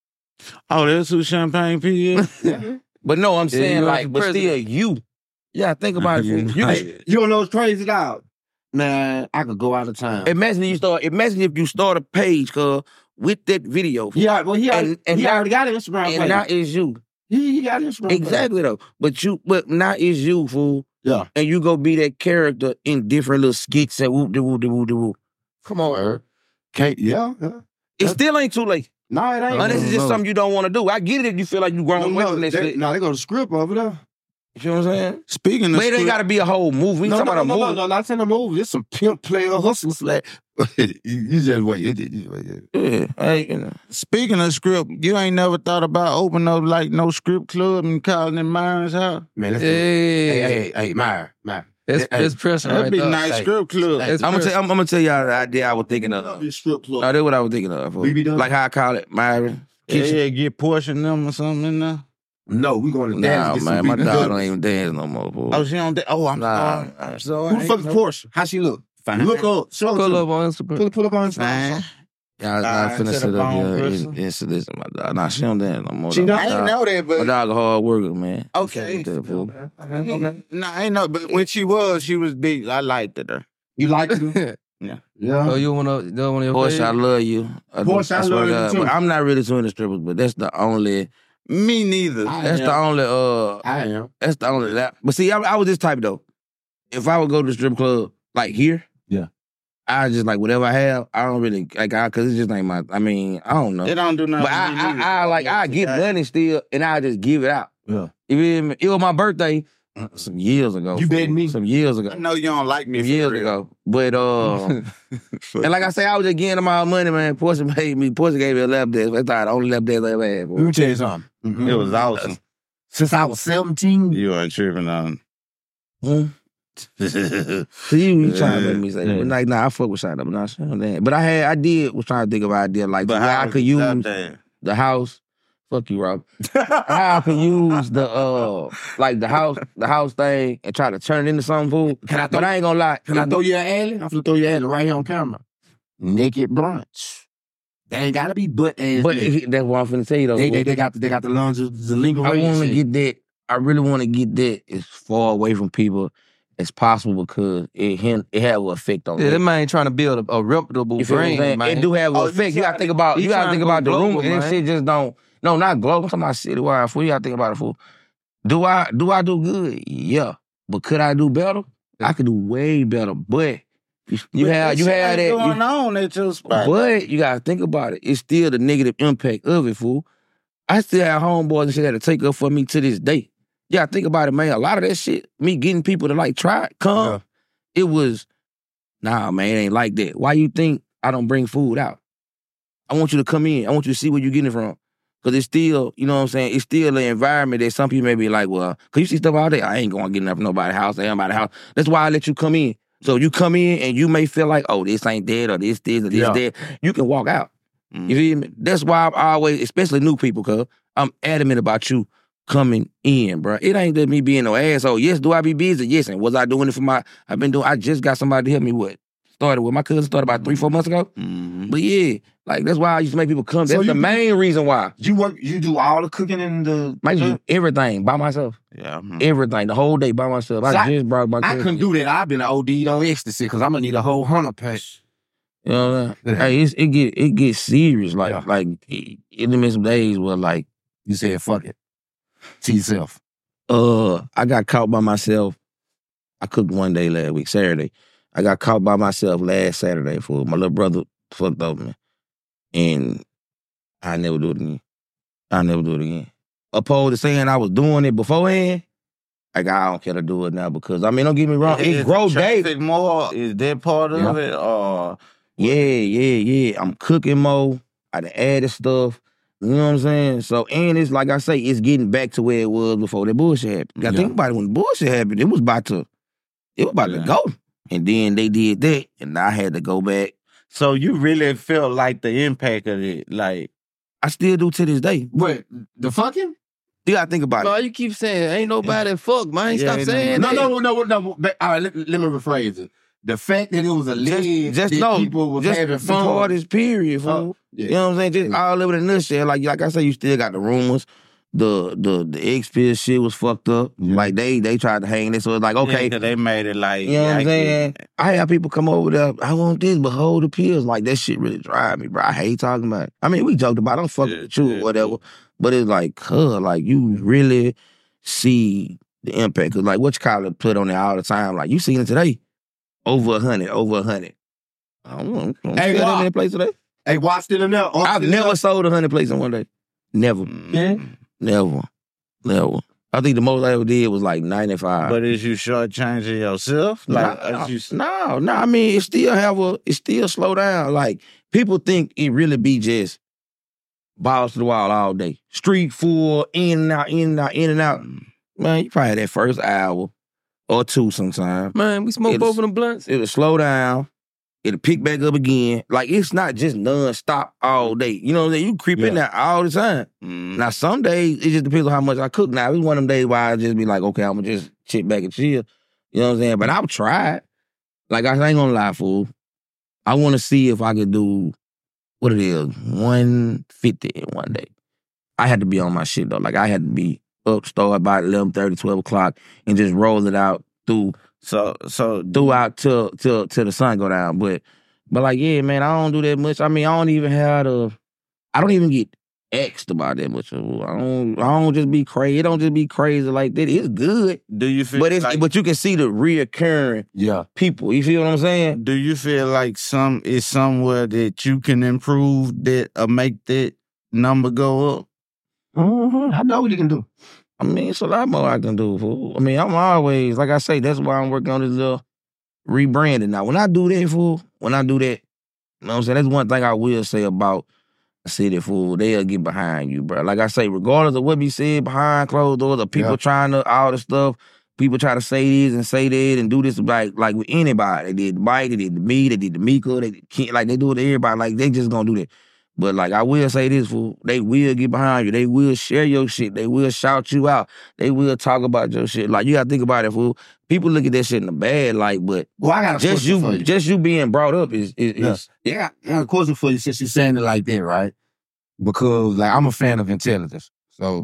Speaker 4: Oh, that's who Champagne P is.
Speaker 3: But no, I'm
Speaker 5: Yeah,
Speaker 3: saying
Speaker 5: you
Speaker 3: like,
Speaker 5: the
Speaker 3: but still
Speaker 5: president.
Speaker 3: you. Yeah, think about it.
Speaker 4: Yeah.
Speaker 3: fool. You
Speaker 2: Hey,
Speaker 3: can,
Speaker 2: you don't know what's crazy, dog? Man, I could go out of town.
Speaker 3: imagine you start. Imagine if you start a page, cause with that video, fool,
Speaker 2: Yeah, well, he, already,
Speaker 3: And- and
Speaker 2: he
Speaker 3: now-
Speaker 2: already got an Instagram
Speaker 3: and
Speaker 2: page.
Speaker 3: now it's you.
Speaker 2: he, he got an Instagram page.
Speaker 3: Exactly though. But you, but now it's you, fool.
Speaker 2: Yeah.
Speaker 3: And you go be that character in different little skits that whoop de whoop de whoop de whoop. Come on,
Speaker 2: Word. Kate, yeah, yeah.
Speaker 3: it still ain't too late.
Speaker 2: No, it ain't.
Speaker 3: Unless it's just
Speaker 5: no.
Speaker 3: something you don't want to do. I get it if you feel like you
Speaker 2: no,
Speaker 3: grown
Speaker 2: no,
Speaker 3: women and that
Speaker 2: they,
Speaker 3: shit.
Speaker 2: no, they go to script over there.
Speaker 3: You know what I'm saying?
Speaker 4: Speaking of
Speaker 3: But it ain't
Speaker 4: script-
Speaker 3: got to be a whole movie. We
Speaker 2: No,
Speaker 3: talking
Speaker 2: no,
Speaker 3: about
Speaker 2: no,
Speaker 3: a
Speaker 2: no,
Speaker 3: movie.
Speaker 2: no, not in the movie. It's some pimp player hustle slack. you, you just wait. You just- you wait.
Speaker 3: Yeah, I, you know.
Speaker 4: Speaking of script, you ain't never thought about opening up like no script club and calling it Myron's house?
Speaker 2: Man, that's
Speaker 5: Hey.
Speaker 2: hey, hey, hey, Meyer, Meyer.
Speaker 5: That's, that's pressure
Speaker 4: That'd
Speaker 5: right
Speaker 4: be
Speaker 5: there.
Speaker 4: nice strip club.
Speaker 5: That's
Speaker 3: I'm gonna,
Speaker 5: pressure.
Speaker 3: tell, I'm, I'm gonna tell y'all the idea I was thinking of.
Speaker 2: This strip club.
Speaker 3: No, that's what I was thinking of. fool.
Speaker 2: B B W?
Speaker 3: Like how I call it, Myron.
Speaker 4: Yeah, yeah, get portion them or something in there.
Speaker 2: No, we going to
Speaker 3: Nah,
Speaker 2: dance. get
Speaker 3: man,
Speaker 2: some
Speaker 3: my
Speaker 2: B B
Speaker 3: dog
Speaker 2: W.
Speaker 3: don't even dance no more, fool.
Speaker 4: Oh, she on that? Oh, I'm
Speaker 3: Nah,
Speaker 4: sorry.
Speaker 3: nah.
Speaker 4: I'm sorry.
Speaker 2: Who the fuck is Portia? How she look?
Speaker 4: Fine.
Speaker 2: Look up. Show it
Speaker 5: Pull
Speaker 2: to
Speaker 5: up
Speaker 2: me.
Speaker 5: on Instagram.
Speaker 2: Pull, pull up on
Speaker 4: Fine.
Speaker 2: Instagram.
Speaker 3: Y'all
Speaker 4: Nah,
Speaker 3: not
Speaker 4: to
Speaker 3: finna
Speaker 4: the
Speaker 3: sit up
Speaker 4: bone,
Speaker 3: here
Speaker 4: Crystal.
Speaker 3: and, and solicit my dog. Nah, she don't dance no more.
Speaker 2: She
Speaker 3: dog.
Speaker 2: don't?
Speaker 4: I ain't
Speaker 3: Dog-
Speaker 4: know that,
Speaker 3: My
Speaker 4: but
Speaker 3: dog a hard worker, man.
Speaker 4: okay.
Speaker 3: With that, fool.
Speaker 4: Nah, I ain't know. But when she was, she was big. I liked her.
Speaker 2: You like it?
Speaker 4: Yeah.
Speaker 2: Yeah.
Speaker 5: Oh, you wanna do one of your
Speaker 3: Portia, I
Speaker 5: favorites?
Speaker 3: love you. I, do-
Speaker 2: Portia, I
Speaker 3: swear
Speaker 2: love
Speaker 3: to
Speaker 2: you
Speaker 3: God,
Speaker 2: too.
Speaker 3: But I'm not really into the strippers, but that's the only.
Speaker 4: Me neither.
Speaker 2: I
Speaker 3: That's
Speaker 2: am.
Speaker 3: the only. Uh,
Speaker 2: I am.
Speaker 3: that's the only. That, but see, I, I was this type though. If I would go to the strip club like here,
Speaker 2: Yeah.
Speaker 3: I just like whatever I have. I don't really like I because it's just ain't my. I mean, I don't know.
Speaker 4: It don't do nothing.
Speaker 3: But I,
Speaker 4: to me neither.
Speaker 3: I, I like I get money still, and I just give it out.
Speaker 2: Yeah.
Speaker 3: You feel me? It was my birthday some years ago.
Speaker 2: You bet me.
Speaker 3: Some years ago.
Speaker 4: I know you don't like me.
Speaker 3: Some
Speaker 4: for
Speaker 3: years
Speaker 4: real.
Speaker 3: ago. But uh, and like I say, I was just getting them all money, man. Portia made me. Portia gave me a lap dance. That's the only lap dance I ever had.
Speaker 2: Let
Speaker 3: Boy.
Speaker 2: me tell you something. Mhm.
Speaker 4: It was awesome.
Speaker 2: Since I was seventeen,
Speaker 4: You ain't tripping on.
Speaker 3: Hmm?
Speaker 4: it.
Speaker 3: So you, you trying to make me say,
Speaker 2: Yeah.
Speaker 3: but like, nah, I fuck with Shot Up, but not saying that. But I had, I did, was trying to think of an idea like
Speaker 4: But
Speaker 3: how
Speaker 4: how
Speaker 3: I could use
Speaker 4: that?
Speaker 3: the house. Fuck you, Rob. How I could use the uh, like the house, the house thing, and try to turn it into something, fool.
Speaker 2: Can I throw-
Speaker 3: But I ain't gonna lie.
Speaker 2: can I throw you an alley? I'm finna throw you an alley right here on camera. Naked brunch. They ain't gotta be butt ass.
Speaker 3: But
Speaker 2: naked.
Speaker 3: that's what I'm finna tell you though.
Speaker 2: they,
Speaker 3: fool.
Speaker 2: they, they got the, they got the lingerie, the lingerie.
Speaker 3: I want to
Speaker 2: shit.
Speaker 3: get that. I really want to get that as far away from people as possible because it hin- it have an effect on
Speaker 5: Yeah,
Speaker 3: me.
Speaker 5: that man trying to build a, a reputable
Speaker 3: You feel what I'm
Speaker 5: brand,
Speaker 3: saying?
Speaker 5: man.
Speaker 3: It do have an
Speaker 4: Oh, you
Speaker 3: effect. You gotta
Speaker 4: trying-
Speaker 3: think about.
Speaker 5: he
Speaker 3: You gotta
Speaker 5: trying
Speaker 3: think
Speaker 5: to go
Speaker 3: about the room.
Speaker 5: global,
Speaker 3: And that
Speaker 5: man.
Speaker 3: shit just don't. No, not global. I'm talking about citywide. Fool, you gotta think about it. Fool. Do I do I do good? Yeah, but could I do better? I could do way better. But you, you
Speaker 4: But
Speaker 3: have you
Speaker 4: shit
Speaker 3: have
Speaker 4: ain't
Speaker 3: that.
Speaker 4: going
Speaker 3: You,
Speaker 4: on at your spot.
Speaker 3: but you gotta think about it. It's still the negative impact of it, fool. I still have homeboys and shit that take up for me to this day. Yeah, think about it, man. A lot of that shit, me getting people to like try it, come,
Speaker 2: Yeah.
Speaker 3: it was, nah, man, it ain't like that. Why you think I don't bring food out? I want you to come in. I want you to see where you're getting it from. Because it's still, you know what I'm saying, it's still an environment that some people may be like, well, because you see stuff out there, I ain't going to get enough from nobody's house, I ain't nobody's house. That's why I let you come in. So you come in and you may feel like, oh, this ain't dead or this, this, or this,
Speaker 2: Yeah.
Speaker 3: dead. You can walk out. You feel me? That's why I'm always, especially new people, cuz I'm adamant about you coming in, bro. It ain't just me being no asshole. Yes, do I be busy? Yes, and was I doing it for my, I've been doing, I just got somebody to help me with. Started with my cousin, started about three, four months ago.
Speaker 4: Mhm.
Speaker 3: But yeah, like that's why I used to make people come.
Speaker 2: So
Speaker 3: That's
Speaker 2: you
Speaker 3: the
Speaker 2: do-
Speaker 3: main reason why.
Speaker 2: You work. You do all the cooking in the.
Speaker 3: I used to do everything by myself.
Speaker 4: Yeah. mhm.
Speaker 3: Everything, the whole day by myself. I
Speaker 2: So I-
Speaker 3: just brought my
Speaker 2: I
Speaker 3: cousin.
Speaker 2: couldn't do that. I've been O D'd on ecstasy because I'm gonna need a whole hundred pack.
Speaker 3: You know what I'm saying?
Speaker 2: Yeah.
Speaker 3: Hey, it's, it get it gets serious. Like,
Speaker 2: Yeah.
Speaker 3: like it, it done been some days where like,
Speaker 2: You said fuck it to yourself.
Speaker 3: Uh, I got caught by myself. I cooked one day last week, Saturday. I got caught by myself last Saturday for my little brother fucked over me. And I never do it again. I never do it again. Opposed to saying I was doing it beforehand, like I don't care to do it now because I mean, don't get me wrong,
Speaker 4: Is
Speaker 3: it's
Speaker 4: the
Speaker 3: grow day.
Speaker 4: traffic more? Is that part of
Speaker 3: Yeah.
Speaker 4: it? Or
Speaker 3: Yeah, yeah, yeah. I'm cooking more. I done added stuff. You know what I'm saying? So, and it's like I say, it's getting back to where it was before that bullshit happened. You gotta
Speaker 2: Yeah.
Speaker 3: think about it. When the bullshit happened, it was about to, it was about
Speaker 4: Yeah.
Speaker 3: to go. And then they did that, and I had to go back.
Speaker 4: so you really felt like the impact of it, like
Speaker 3: I still do to this day.
Speaker 2: What the fucking?
Speaker 3: You gotta think about
Speaker 5: Bro,
Speaker 3: it.
Speaker 5: you keep saying ain't nobody fuck, man.
Speaker 4: Yeah,
Speaker 5: Stop
Speaker 4: ain't
Speaker 5: saying
Speaker 2: No,
Speaker 5: that.
Speaker 2: no, no, no. But, all right, let, let me rephrase it. The fact that it was a leg
Speaker 3: Just
Speaker 2: that
Speaker 3: know,
Speaker 2: people was
Speaker 3: just
Speaker 2: having
Speaker 3: the
Speaker 2: fun.
Speaker 3: hardest period, fool.
Speaker 2: Oh, yeah.
Speaker 3: You know what I'm saying? Just all over the nutshell. Like, like I say, you still got the rumors. The the the X-Pill shit was fucked up.
Speaker 2: Yeah.
Speaker 3: Like they they tried to hang this, so it's like okay,
Speaker 4: yeah, 'cause they made it like
Speaker 3: you know what
Speaker 4: yeah,
Speaker 3: I'm
Speaker 4: I get
Speaker 3: saying?
Speaker 4: it.
Speaker 3: I have people come over there. I want this, but hold the pills. Like that shit really drive me, bro. I hate talking about it. I mean, we joked about. It. I'm fucking
Speaker 4: Yeah,
Speaker 3: with you,
Speaker 4: yeah,
Speaker 3: or whatever. But it's like, huh, like you really see the impact. Cause like what you call it, put on there all the time. Like you seen it today, over a hundred, over a hundred. I don't know. I don't
Speaker 2: Hey,
Speaker 3: sell that
Speaker 2: Rob.
Speaker 3: many places today.
Speaker 2: Hey, watch still in there. Unc
Speaker 3: I've
Speaker 2: still in
Speaker 3: never
Speaker 2: there.
Speaker 3: sold a hundred places in one day. Never,
Speaker 2: Yeah.
Speaker 3: never, never. I think the most I ever did was like ninety-five.
Speaker 4: But is you shortchanging yourself? Like
Speaker 3: no,
Speaker 4: as you,
Speaker 3: no, no. I mean, it still have a, it still slow down. Like people think it really be just balls to the wall all day, street full, in and out, in and out, in and out. Man, you probably had that first hour or two sometimes.
Speaker 5: Man, we smoke
Speaker 3: It'll-
Speaker 5: both of them blunts.
Speaker 3: It'll slow down. It'll pick back up again. Like, it's not just non-stop all day. You know what I'm saying? You creep in there all the time.
Speaker 4: Mm.
Speaker 3: Now, some days, it just depends on how much I cook. Now, it's one of them days where I just be like, okay, I'm going to just sit back and chill. You know what I'm saying? But I've tried. Like, I ain't gonna lie, fool. I want to see if I could do, what it is, one fifty in one day. I had to be on my shit, though. Like, I had to be up, start about eleven thirty, twelve o'clock, and just roll it out through,
Speaker 4: So so
Speaker 3: throughout till till till the sun go down. But but like, yeah, man, I don't do that much. I mean, I don't even have the I don't even get asked about that much. I don't I don't just be crazy. It don't just be crazy like that. It's good.
Speaker 4: do you feel
Speaker 3: But it's
Speaker 4: like,
Speaker 3: but you can see the reoccurring
Speaker 2: Yeah.
Speaker 3: people. You feel what I'm saying?
Speaker 4: do you feel like some is somewhere that you can improve that or make that number go up?
Speaker 2: Mm-hmm. I know what you can do.
Speaker 3: I mean, it's a lot more I can do, fool. I mean, I'm always, like I say, that's why I'm working on this little rebranding. Now, when I do that, fool, when I do that, you know what I'm saying? That's one thing I will say about a city, fool. They'll get behind you, bro. Like I say, regardless of what be said behind closed doors, or people
Speaker 2: Yeah.
Speaker 3: trying to, all the stuff, people try to say this and say that and do this, like, like with anybody. They did Mike, they did the me, they did the Mika, they did Ken, like they do it to everybody. Like, they just gonna do that. But like I will say this, fool, they will get behind you. They will share your shit. They will shout you out. They will talk about your shit. Like, you gotta think about it, fool. People look at that shit in the bad light, but
Speaker 2: Well, I got a
Speaker 3: just
Speaker 2: question for
Speaker 3: you,
Speaker 2: you.
Speaker 3: just you being brought up is is,
Speaker 2: Yeah.
Speaker 3: is
Speaker 2: Yeah, I got a question for you since you're saying it like that, right? Because like I'm a fan of intelligence. So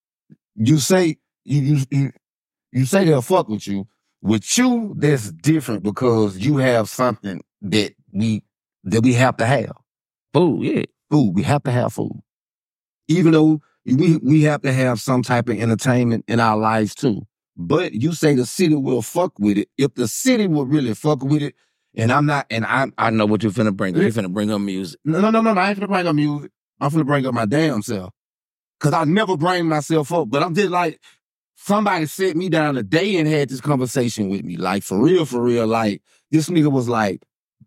Speaker 2: you say you you you, you say they'll fuck with you. With you, that's different because you have something that we that we have to have.
Speaker 3: fool, yeah.
Speaker 2: Food. We have to have food. Even though we we have to have some type of entertainment in our lives too. But you say the city will fuck with it. If the city will really fuck with it, and I'm not, and I'm,
Speaker 3: I know what you finna bring. You finna bring up music.
Speaker 2: no, no, no, no, no, I ain't finna bring up music. I'm finna bring up my damn self. Cause I never bring myself up, but I'm just like, somebody sat me down today and had this conversation with me. Like, for real, for real. Like, this nigga was like,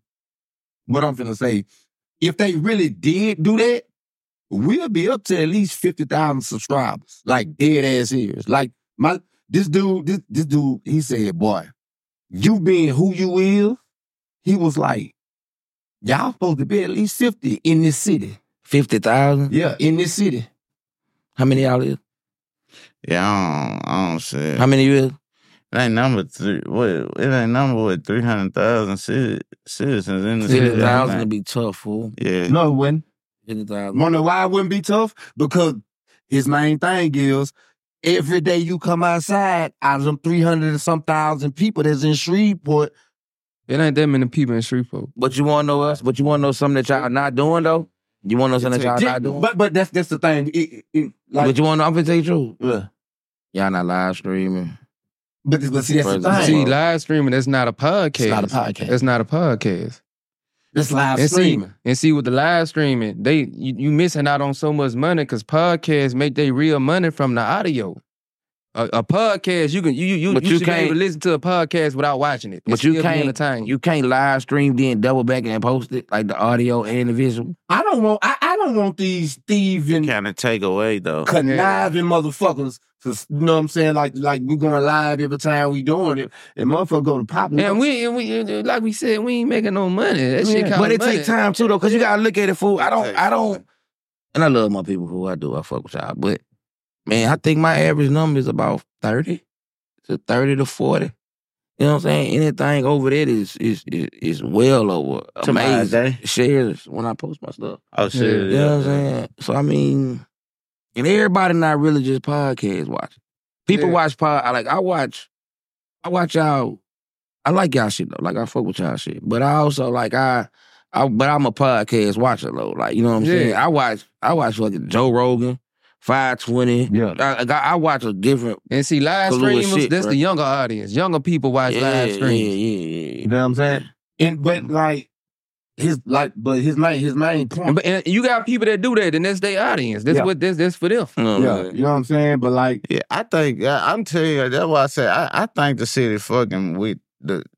Speaker 2: what I'm finna say, if they really did do that, we'll be up to at least fifty thousand subscribers. Like, dead ass ears. Like, my, this dude, this, this dude, he said, boy, you being who you is, he was like, y'all supposed to be at least fifty in this city.
Speaker 3: fifty thousand?
Speaker 2: Yeah, in this city.
Speaker 3: How many y'all is?
Speaker 4: Yeah, I don't, I don't see it.
Speaker 3: How many you is?
Speaker 4: It ain't number three. What? It ain't number what? Three hundred thousand citizens in the city.
Speaker 3: fifty thousand would be tough, fool.
Speaker 4: Yeah.
Speaker 2: No, it wouldn't.
Speaker 3: fifty thousand.
Speaker 2: Wanna know why it wouldn't be tough? Because his main thing is every day you come outside, out of them three hundred and some thousand people that's in Shreveport,
Speaker 5: It ain't that many people in Shreveport.
Speaker 3: But you wanna know us? But you wanna know something that y'all not doing though? You wanna know something that y'all
Speaker 2: Yeah,
Speaker 3: not doing?
Speaker 2: but but that's that's the thing. It, it, it, like,
Speaker 3: but you wanna know, I'm finna tell you the truth.
Speaker 2: yeah.
Speaker 3: Y'all not live streaming.
Speaker 2: But, but see, that's the
Speaker 3: President.
Speaker 2: thing.
Speaker 5: See, live streaming, that's not a podcast.
Speaker 2: It's not a podcast.
Speaker 5: That's not a podcast.
Speaker 2: That's live
Speaker 5: And see,
Speaker 2: streaming.
Speaker 5: and see with the live streaming, they you, you missing out on so much money because podcasts make their real money from the audio. A, a podcast, you can you you, you,
Speaker 3: But
Speaker 5: you
Speaker 3: you
Speaker 5: should be able
Speaker 3: can't-
Speaker 5: to listen to a podcast without watching it. and
Speaker 3: But you
Speaker 5: still be
Speaker 3: can't
Speaker 5: entertained.
Speaker 3: you can't live stream then double back and post it, like the audio and the visual.
Speaker 2: I don't want I, I don't want these thieving,
Speaker 4: Kind of take away though.
Speaker 2: conniving motherfuckers. To, you know what I'm saying? Like like we going live every time we doing it, and motherfucker go to popping.
Speaker 5: And we, and we like we said, we ain't making no money. That shit
Speaker 2: Yeah.
Speaker 5: cost
Speaker 3: But it
Speaker 5: money.
Speaker 3: takes time too though, cause you gotta look at it, fool. I don't
Speaker 4: Takes
Speaker 3: I don't and I love my people who I do, I fuck with y'all. But man, I think my average number is about thirty to thirty to forty. You know what I'm saying? Anything over that is is is, is well over
Speaker 4: To my
Speaker 3: amazing
Speaker 4: day.
Speaker 3: shares when I post my stuff.
Speaker 4: Oh shit.
Speaker 3: You know what I'm saying? So I mean, and everybody not really just podcast watching. People
Speaker 5: Yeah.
Speaker 3: watch pod. I like I watch, I watch y'all. I like y'all shit though. Like I fuck with y'all shit, but I also like I, I but I'm a podcast watcher though. Like you know what I'm
Speaker 5: Yeah.
Speaker 3: saying? I watch, I watch like Joe Rogan, five twenty.
Speaker 2: Yeah.
Speaker 3: I, I, I watch a different.
Speaker 5: And see, live
Speaker 3: Kahlua
Speaker 5: streamers,
Speaker 3: shit,
Speaker 5: that's
Speaker 3: bro.
Speaker 5: the younger audience. Younger people watch
Speaker 3: Yeah,
Speaker 5: live
Speaker 3: yeah,
Speaker 5: streams.
Speaker 3: yeah, yeah.
Speaker 2: You know what I'm saying? And but like his like, but his main his main point.
Speaker 5: And, but, and you got people that do that, and that's their audience. That's
Speaker 2: Yeah.
Speaker 5: what that's that's for them.
Speaker 3: You know what I'm
Speaker 2: Yeah,
Speaker 3: saying?
Speaker 2: you know what I'm saying? But like,
Speaker 4: Yeah, I think I, I'm telling you. That's why I say I, I think the city fucking with the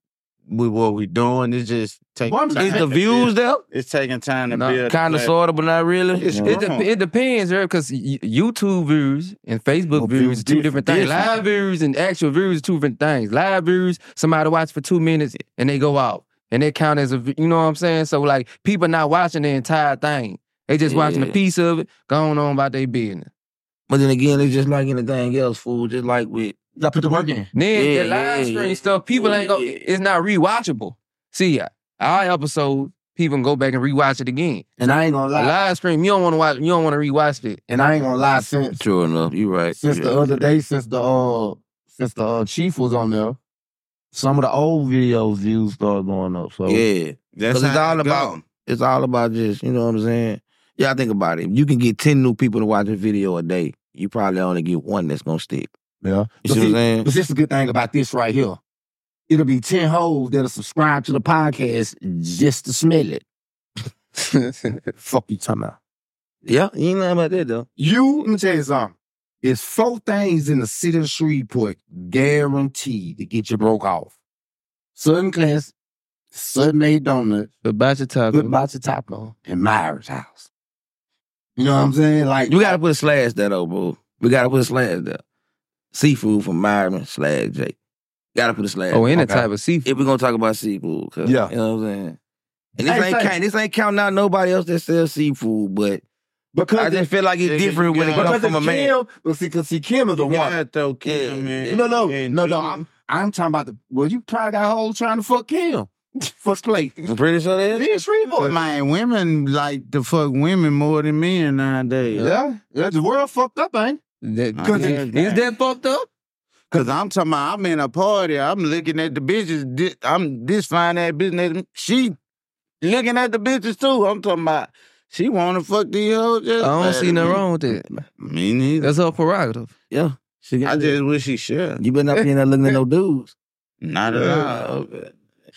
Speaker 4: with what we doing. It's just taking
Speaker 2: One-
Speaker 4: time.
Speaker 3: Is the
Speaker 4: to
Speaker 3: views
Speaker 4: build.
Speaker 3: there?
Speaker 4: It's taking time to
Speaker 5: No,
Speaker 4: build.
Speaker 3: Kind of,
Speaker 4: like,
Speaker 3: sort of, but not really.
Speaker 4: It's
Speaker 5: It,
Speaker 4: wrong.
Speaker 5: de- it depends, because YouTube views and Facebook
Speaker 2: Well,
Speaker 5: views are two
Speaker 2: different-
Speaker 5: different things.
Speaker 2: different.
Speaker 5: Live views and actual views are two different things. Live views, somebody watch for two minutes and they go out. And they count as a, v- you know what I'm saying? So, like, people not watching the entire thing. They just watching a
Speaker 3: Yeah.
Speaker 5: piece of it, going on about their business.
Speaker 3: But then again, it's just like anything else, fool. Just like with
Speaker 2: I put the work in.
Speaker 5: Then
Speaker 3: Yeah,
Speaker 5: the live
Speaker 3: yeah,
Speaker 5: stream
Speaker 3: yeah.
Speaker 5: stuff, people ain't go.
Speaker 3: Yeah.
Speaker 5: It's not rewatchable. See, our episode, people can go back and rewatch it again.
Speaker 2: And I ain't gonna
Speaker 5: A
Speaker 2: lie.
Speaker 5: live stream, you don't want to watch. You don't want to rewatch it.
Speaker 2: And I ain't gonna lie, since
Speaker 3: True enough, you right.
Speaker 2: since
Speaker 3: You
Speaker 2: the
Speaker 3: right.
Speaker 2: other day, since the uh since the uh, chief was on there, some of the old videos views started going up. So
Speaker 3: Yeah.
Speaker 4: That's
Speaker 3: Because it's
Speaker 4: how
Speaker 3: all
Speaker 4: it
Speaker 3: about
Speaker 4: go.
Speaker 3: it's all about just, you know what I'm saying? Yeah, I think about it. If you can get ten new people to watch a video a day, you probably only get one that's gonna stick.
Speaker 2: yeah.
Speaker 3: You
Speaker 2: But
Speaker 3: see what I'm saying?
Speaker 2: But this is the good thing about this right here. It'll be ten hoes that'll subscribe to the podcast just to smell it. Fuck you talking about.
Speaker 3: Yeah, you ain't lying about that though.
Speaker 2: You, let me tell you something. It's four things in the city of Shreveport guaranteed to get you broke off. Southern Class, Southern Made Donuts,
Speaker 5: Hibachi taco.
Speaker 2: Good Bachi Taco, and Myers House. You know what I'm saying? Like,
Speaker 3: You gotta put a slash there though, bro. We gotta put a slash there. Seafood from Myron slash Jake. Gotta put a slash.
Speaker 5: Oh, any
Speaker 2: Okay.
Speaker 5: type of seafood.
Speaker 3: If we're gonna talk about seafood, 'cause,
Speaker 2: Yeah.
Speaker 3: you know what I'm saying? And this
Speaker 2: Hey,
Speaker 3: ain't
Speaker 2: say-
Speaker 3: count, this ain't counting out nobody else that sells seafood, but
Speaker 2: because
Speaker 3: I just feel like it's
Speaker 4: Yeah,
Speaker 3: different when it
Speaker 4: yeah.
Speaker 3: comes
Speaker 2: because
Speaker 3: from a
Speaker 2: it's
Speaker 3: man.
Speaker 2: Kim, well, see, because see, Kim is the
Speaker 4: You
Speaker 2: one.
Speaker 4: gotta throw Kim
Speaker 3: Yeah.
Speaker 4: in.
Speaker 2: No, no,
Speaker 4: And-
Speaker 2: no, no. I'm, I'm talking about the. Well, you probably got hoes trying to fuck Kim. First place.
Speaker 3: I'm pretty sure that is.
Speaker 2: Me and Shreveport.
Speaker 4: Man, women like to fuck women more than men nowadays.
Speaker 2: Yeah, yeah, the world fucked up, ain't
Speaker 5: That,
Speaker 4: Cause
Speaker 5: is,
Speaker 4: it-
Speaker 5: is that fucked up?
Speaker 4: Cause I'm talking about, I'm in a party, I'm looking at the bitches, thi- I'm this fine ass bitch, she looking at the bitches too. I'm talking about, she wanna fuck these hoes.
Speaker 5: I
Speaker 4: just
Speaker 5: don't
Speaker 4: bad
Speaker 5: see
Speaker 4: as
Speaker 5: nothing
Speaker 4: me.
Speaker 5: wrong with that.
Speaker 4: Me neither.
Speaker 5: That's her prerogative.
Speaker 3: Yeah. She got
Speaker 4: I
Speaker 3: that.
Speaker 4: just wish she should.
Speaker 3: You better not be in there looking at no dudes.
Speaker 4: Not at all.
Speaker 3: Okay.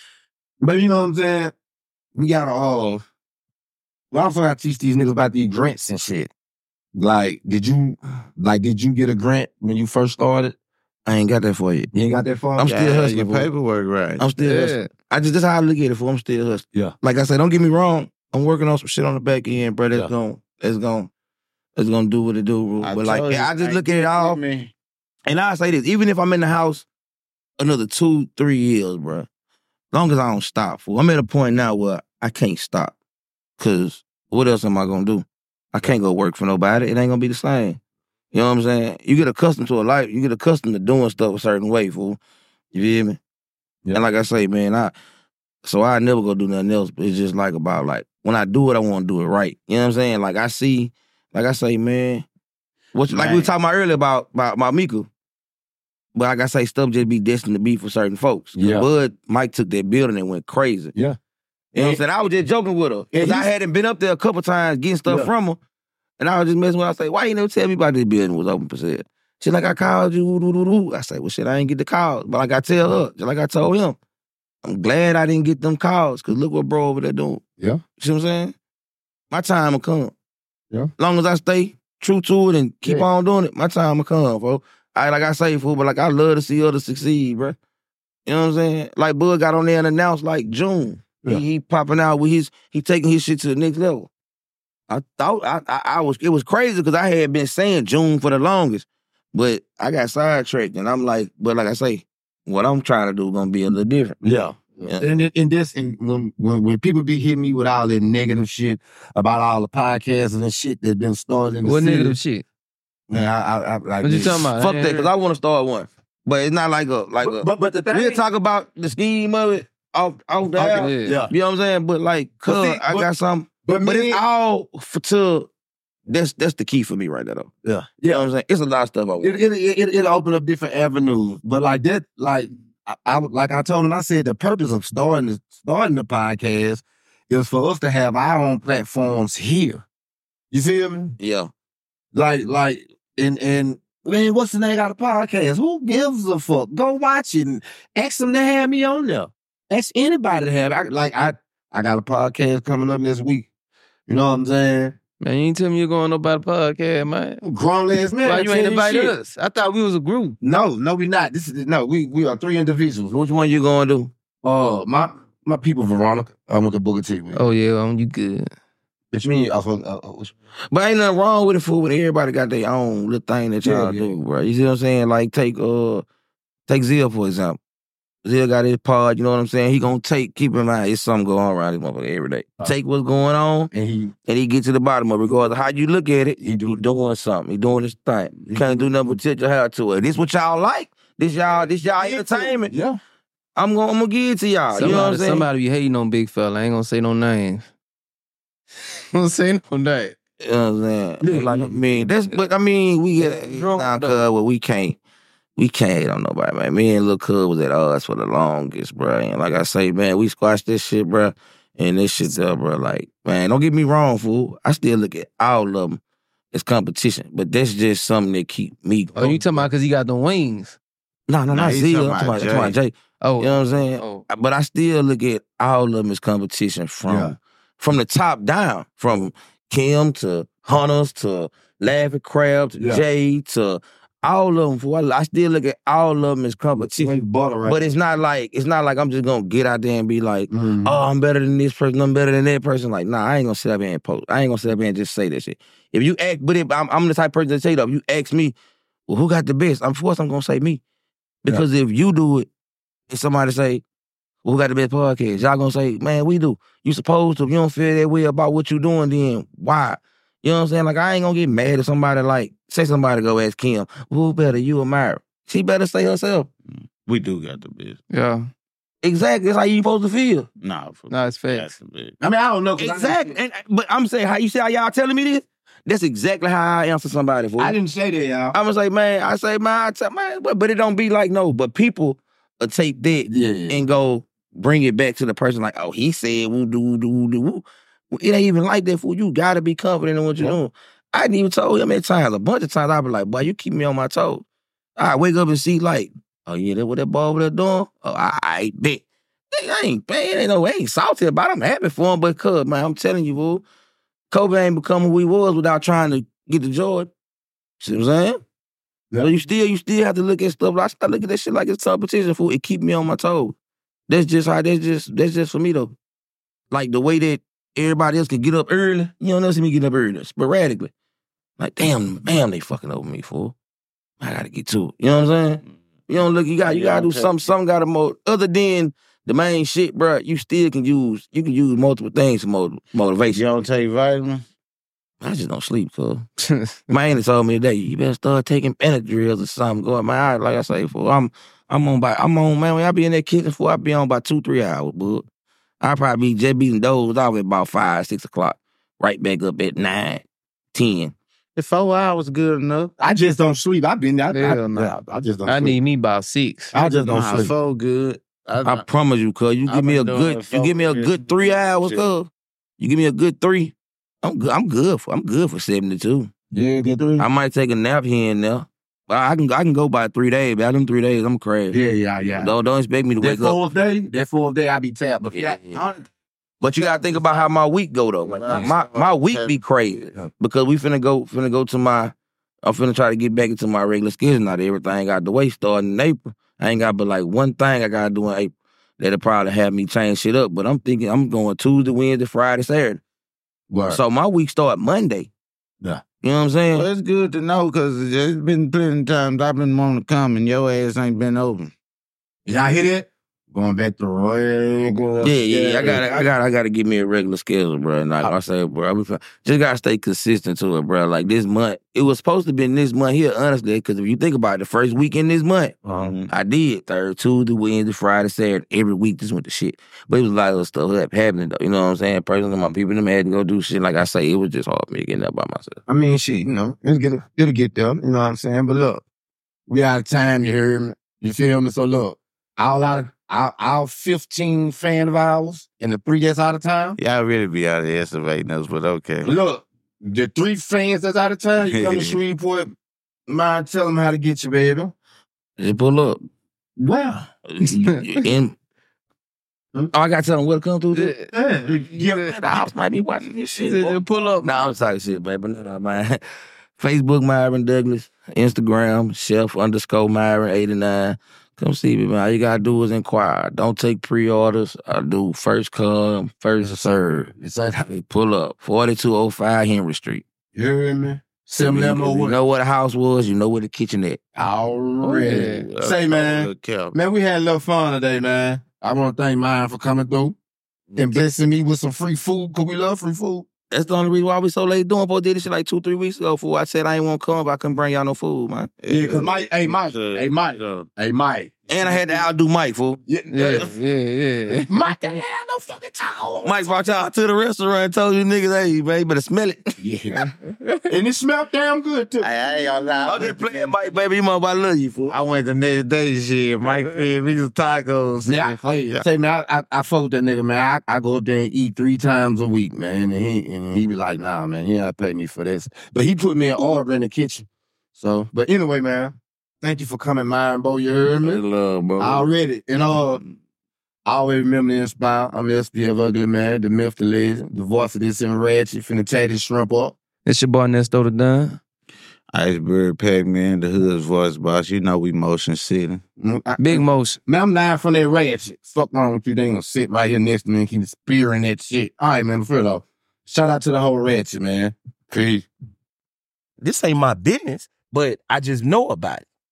Speaker 2: But you know what I'm saying? We gotta uh well, I'm gonna teach these niggas about these grants and shit. Like, did you like did you get a grant when you first started?
Speaker 3: I ain't got that for you.
Speaker 2: You ain't got that far?
Speaker 3: I'm still
Speaker 4: Yeah,
Speaker 3: hustling,
Speaker 4: your
Speaker 3: boy.
Speaker 4: paperwork right.
Speaker 3: I'm still hustling.
Speaker 5: Yeah.
Speaker 3: I just, that's how I look at it, fool. I'm still hustling.
Speaker 2: Yeah.
Speaker 3: Like I said, don't get me wrong. I'm working on some shit on the back end, bro. That's
Speaker 2: Yeah.
Speaker 3: going, that's going, that's going to do what it do, bro.
Speaker 4: I
Speaker 3: But like,
Speaker 4: told
Speaker 3: yeah,
Speaker 4: you,
Speaker 3: I just
Speaker 4: ain't
Speaker 3: look at it
Speaker 4: get
Speaker 3: all.
Speaker 4: me.
Speaker 3: And I say this, even if I'm in the house another two, three years, bro, long as I don't stop, fool. I'm at a point now where I can't stop. Cause what else am I gonna do? I can't go work for nobody. It ain't gonna be the same. You know what I'm saying? You get accustomed to a life. You get accustomed to doing stuff a certain way, fool. You feel me?
Speaker 2: Yeah.
Speaker 3: And like I say, man, I so I never go do nothing else. But it's just like about like when I do it, I want to do it right. You know what I'm saying? Like I see, like I say, man, what like we were
Speaker 4: Man.
Speaker 3: talking about earlier about about, about Mika. But like I say, stuff just be destined to be for certain folks. 'Cause
Speaker 2: Yeah.
Speaker 3: Bud, Mike took that building and went crazy.
Speaker 2: Yeah.
Speaker 3: You know what I'm saying? I was just joking with her. Because
Speaker 2: And
Speaker 3: I
Speaker 2: he's-
Speaker 3: hadn't been up there a couple times getting stuff
Speaker 2: Yeah.
Speaker 3: from her. And I was just messing with her. I say, why you never tell me about this building was open for sale? She like, I called you. Woo, woo, woo, woo. I say, well, shit, I ain't get the calls. But like I tell her, just like I told him, I'm glad I didn't get them calls because look what bro over there doing.
Speaker 2: Yeah.
Speaker 3: You see what I'm saying? My time will come.
Speaker 2: Yeah.
Speaker 3: Long as I stay true to it and keep
Speaker 2: Yeah.
Speaker 3: on doing it, my time will come, bro. I like I say, fool, but like I love to see others succeed, bro. You know what I'm saying? Like Bud got on there and announced like June.
Speaker 2: Yeah.
Speaker 3: He, he popping out with his, he taking his shit to the next level. I thought I, I, I was, it was crazy because I had been saying June for the longest, but I got sidetracked and I'm like, but like I say, what I'm trying to do is gonna be a little different.
Speaker 2: Yeah.
Speaker 3: Yeah.
Speaker 2: And in, in this, and when, when when people be hitting me with all that negative shit about all the podcasts and the shit that's been started in the
Speaker 5: What
Speaker 2: city,
Speaker 5: negative shit?
Speaker 2: man, I, I, I like
Speaker 5: What you
Speaker 2: this.
Speaker 5: talking about?
Speaker 3: Fuck
Speaker 5: I
Speaker 3: that,
Speaker 5: ain't
Speaker 3: because I want to start one. But it's not like a, like a,
Speaker 2: But, but, but the thing,
Speaker 3: we'll talk about the scheme of it off, off the
Speaker 2: Okay,
Speaker 3: air.
Speaker 5: Yeah.
Speaker 2: yeah.
Speaker 3: You know what I'm saying? But like, cuz
Speaker 2: But see,
Speaker 3: I
Speaker 2: but-
Speaker 3: got something.
Speaker 2: But,
Speaker 3: But
Speaker 2: me,
Speaker 3: it's all for to, that's that's the key for me right there though.
Speaker 2: yeah,
Speaker 3: You know what I'm saying? It's a lot of stuff I want.
Speaker 2: it it it it it'll open up different avenues. But like that, like I, I like I told him, I said the purpose of starting the starting the podcast is for us to have our own platforms here. You feel me?
Speaker 3: Yeah.
Speaker 2: Like like and and man, what's the name got a podcast? Who gives a fuck? Go watch it and ask them to have me on there. Ask anybody to have. I, like I I got a podcast coming up this week. You know what I'm saying?
Speaker 5: Man, you ain't tell me you're going up about a podcast, man.
Speaker 2: Grown ass man.
Speaker 5: Why
Speaker 2: I
Speaker 5: you
Speaker 2: tell
Speaker 5: ain't invited
Speaker 2: shit.
Speaker 5: us? I thought we was a group.
Speaker 2: No, no, we not. This is no, we we are three individuals.
Speaker 3: Which one you gonna do?
Speaker 2: Uh, my my people, Veronica. I went to Booker T with.
Speaker 5: Oh yeah, um, you good.
Speaker 2: What you mean? I was, uh, uh, what you-
Speaker 3: But ain't nothing wrong with it, fool. When everybody got their own little thing that y'all
Speaker 2: Yeah, yeah.
Speaker 3: do, bro. You see what I'm saying? Like take uh, take Zia for example. Zia got his pod. You know what I'm saying? He gonna take. Keep in mind, it's something going on around this motherfucker every day.
Speaker 2: Uh,
Speaker 3: Take what's going on,
Speaker 2: and he
Speaker 3: and he get to the bottom of it. Regardless of how you look at it, he, do, he doing something. He doing his thing. You can't do nothing but tilt your hair to it. This what y'all like. This y'all. This y'all entertainment.
Speaker 2: yeah.
Speaker 3: I'm gonna, I'm gonna give it to y'all.
Speaker 5: Somebody,
Speaker 3: you know what I'm saying?
Speaker 5: somebody be hating on Big Fella. I ain't gonna say no names. gonna say no names.
Speaker 3: You know what I'm saying? Like, I mean, that's, but I mean, we get now, cuz, well, we can't, we can't hate on nobody, man. Me and Lil' Cuz was at odds for the longest, bro. And like I say, man, we squashed this shit, bro. And this shit up, bro. Like, man, don't get me wrong, fool. I still look at all of them as competition, but that's just something that keep me
Speaker 5: Oh,
Speaker 3: going.
Speaker 5: you talking about because he got the wings?
Speaker 3: No, no,
Speaker 4: Nah,
Speaker 3: not
Speaker 4: he
Speaker 3: Zia.
Speaker 4: talking
Speaker 3: I'm talking
Speaker 4: about
Speaker 3: about, I'm talking about Jay.
Speaker 5: Oh,
Speaker 3: You know what I'm saying?
Speaker 5: oh.
Speaker 3: But I still look at all of them as competition from
Speaker 2: Yeah.
Speaker 3: from the top down, from Kim to Hunters to Laughing Crab to
Speaker 2: Yeah.
Speaker 3: Jay to all of them. For I still look at all of them as competition.
Speaker 2: butter, right?
Speaker 3: But it's not like it's not like I'm just gonna get out there and be like,
Speaker 2: Mhm.
Speaker 3: oh, I'm better than this person, I'm better than that person. Like, nah, I ain't gonna sit up here and post. I ain't gonna sit up here and just say that shit. If you ask, but if I'm, I'm the type of person to say that, if you ask me, well, who got the best? I'm forced I'm gonna say me. Because if you do it, and somebody say, well, who got the best podcast? Y'all gonna say, man, we do. You supposed to. If you don't feel that way about what you doing, then why? You know what I'm saying? Like, I ain't gonna get mad at somebody like, say somebody go ask Kim, who better, you or Myra? She better say herself.
Speaker 4: We do got the best.
Speaker 5: Yeah.
Speaker 3: Exactly. That's how you supposed to feel.
Speaker 4: Nah, for
Speaker 5: Nah, it's
Speaker 4: that's
Speaker 5: facts.
Speaker 4: the best.
Speaker 2: I mean, I don't know. 'cause I-
Speaker 3: Exactly. And, but I'm saying, how you see how y'all telling me this? That's exactly how I answer somebody for.
Speaker 2: I didn't say that, y'all.
Speaker 3: I was like, man, I say, man, I tell, man, but, but it don't be like, no, but people will take that
Speaker 2: Yeah, yeah.
Speaker 3: and go bring it back to the person like, oh, he said woo do woo do woo do woo. It ain't even like that, fool. You gotta be confident in what you're
Speaker 2: Yeah.
Speaker 3: doing. I didn't even told him at times, a bunch of times, I be like, boy, you keep me on my toes. I wake up and see like, oh yeah, that what that boy over there doing? Oh, I, I bet. I ain't, man, it ain't no, I ain't salty about it. I'm happy for him, but cuz, man, I'm telling you, fool, Kobe ain't become who he was without trying to get the joy. See what I'm saying?
Speaker 2: Yeah.
Speaker 3: So you still, you still have to look at stuff. Like, I look at that shit like it's competition, fool. It keep me on my toes. That's just how. That's just. That's just for me though. Like the way that everybody else can get up early. You don't never see me get up early, sporadically. Like damn, damn, they fucking over me, fool. I gotta get to it. You know what I'm saying? You don't look. You got. You gotta do something. Something gotta mo. Other than the main shit, bro. You still can use. You can use multiple things for mo- motivation.
Speaker 4: You don't take vitamins?
Speaker 3: I just don't sleep, cuz. My auntie told me today, you better start taking Benadryls or something. Go my eye, like I say, fool. I'm I'm on by I'm on, man. When I be in that kitchen, fool, I be on by two, three hours, bud. I probably be just beating those off at about five, six o'clock. Right back up at nine, ten.
Speaker 4: If four hours good enough.
Speaker 2: I just don't sleep. I've been there. I,
Speaker 5: Hell
Speaker 2: I,
Speaker 5: no.
Speaker 2: yeah, I just don't
Speaker 5: I
Speaker 2: sleep.
Speaker 5: need me about six.
Speaker 2: I just don't
Speaker 4: Nah,
Speaker 2: sleep.
Speaker 4: four good. I,
Speaker 3: I promise you, cuz. You
Speaker 4: I've
Speaker 3: give me a
Speaker 4: been doing
Speaker 3: good,
Speaker 4: it
Speaker 3: you give me a
Speaker 4: for
Speaker 3: good three
Speaker 4: years.
Speaker 3: hours,
Speaker 4: Shit.
Speaker 3: cuz. You give me a good three. I'm good. I'm good for I'm good for seventy-two.
Speaker 2: Yeah, get through.
Speaker 3: I might take a nap here and there. But I can I can go by three days, but them three days, I'm crazy.
Speaker 2: Yeah, yeah, yeah.
Speaker 3: Don't don't expect me to
Speaker 2: That
Speaker 3: wake up.
Speaker 2: fourth day, that fourth day, I be tapped. But
Speaker 3: Yeah,
Speaker 2: yeah,
Speaker 3: yeah. But you gotta think about how my week go though. Like, my my week be crazy because we finna go finna go to my. I'm finna try to get back into my regular schedule now that everything got the way starting in April. I ain't got but like one thing I gotta do in April that'll probably have me change shit up. But I'm thinking I'm going Tuesday, Wednesday, Friday, Saturday.
Speaker 2: Word.
Speaker 3: So my week start Monday.
Speaker 2: Yeah.
Speaker 3: You know what I'm saying?
Speaker 4: Well, it's good to know because there's been plenty of times I've been wanting to come and your ass ain't been open.
Speaker 2: Y'all hear that? Going back to regular.
Speaker 3: Yeah, yeah, I gotta, I gotta, I gotta give me a regular schedule, bro. And like I say, bro, I be, just gotta stay consistent to it, bro. Like this month, it was supposed to be this month here, honestly, because if you think about it, the first weekend this month,
Speaker 2: Um,
Speaker 3: I did third, Tuesday, Wednesday, Friday, Saturday, every week. Just went to shit, but it was a lot of stuff that happening though. You know what I'm saying? Personally, my people them had to go do shit. Like I say, it was just hard for me getting up by myself.
Speaker 2: I mean, shit, you know, it'll get, it'll get there. You know what I'm saying? But look, we out of time. You heard me? You feel me? So look, all our, our, our fifteen fan of ours and the three that's out of town.
Speaker 4: Y'all really be out of estimating us, but okay.
Speaker 2: Look, the three fans that's out of town, you come to Shreveport, mind tell them how to get you, baby.
Speaker 3: Just pull up.
Speaker 2: Wow.
Speaker 3: and oh, I gotta tell them what to come through. This.
Speaker 2: Yeah.
Speaker 3: The house might be watching this shit.
Speaker 5: Just pull up.
Speaker 3: Nah, I'm talking shit, baby. No, no, man. Facebook, Myron Douglas. Instagram, Chef underscore Myron eighty-nine. Come see me, man. All you gotta do is inquire. Don't take pre-orders. I do first come, first serve. It's like they pull up. forty-two oh five Henry Street.
Speaker 2: You heard me? Seven
Speaker 3: You
Speaker 2: eleven oh one.
Speaker 3: know where the house was, you know where the kitchen at.
Speaker 2: Already.
Speaker 3: Oh,
Speaker 2: Say, man.
Speaker 4: Good Kelvin.
Speaker 2: Man, we had a little fun today, man. I want to thank mine for coming through and blessing me with some free food, because we love free food.
Speaker 3: That's the only reason why we so late doing. Boy, did this shit like two, three weeks ago. Fool, I said I ain't want to come, but I couldn't bring y'all no food, man.
Speaker 2: Yeah, because Mike, hey, Mike, hey, Mike, hey, Mike.
Speaker 3: And I had to outdo Mike, fool.
Speaker 2: Yeah,
Speaker 5: Yeah, yeah, yeah.
Speaker 2: Mike ain't had no fucking time.
Speaker 3: Mike brought y'all to the restaurant and told you niggas, hey, man, you better smell it.
Speaker 2: Yeah. And it smelled damn good, too.
Speaker 4: Hey, I ain't gonna lie.
Speaker 3: I'm just playing Mike, baby. You know I love you, fool.
Speaker 4: I went the next day, shit. Mike fed me some tacos.
Speaker 2: Yeah, hey, say, man, I, I, I fuck with that nigga, man. I, I go up there and eat three times a week, man. And he, and he be like, nah, man, he ain't pay me for this. But he put me an order in the kitchen. So, but anyway, man, thank you for coming, man, bro. You heard me?
Speaker 3: love, bro.
Speaker 2: Already. And uh, I always remember the Inspire. I'm S P F Ugly Man, the myth, the legend, the voice of this and ratchet, finna tear this shrimp up.
Speaker 5: It's your boy Nesto the Don.
Speaker 4: Iceberg Pac-Man, the hood's voice boss. You know we motion city.
Speaker 2: Mm, I-
Speaker 5: Big Motion.
Speaker 2: Man, I'm lying from that ratchet. Fuck wrong with you? They ain't gonna sit right here next to me and keep spearing that shit. All right, man, for though. Shout out to the whole ratchet, man. Peace.
Speaker 1: This ain't my business, but I just know about it.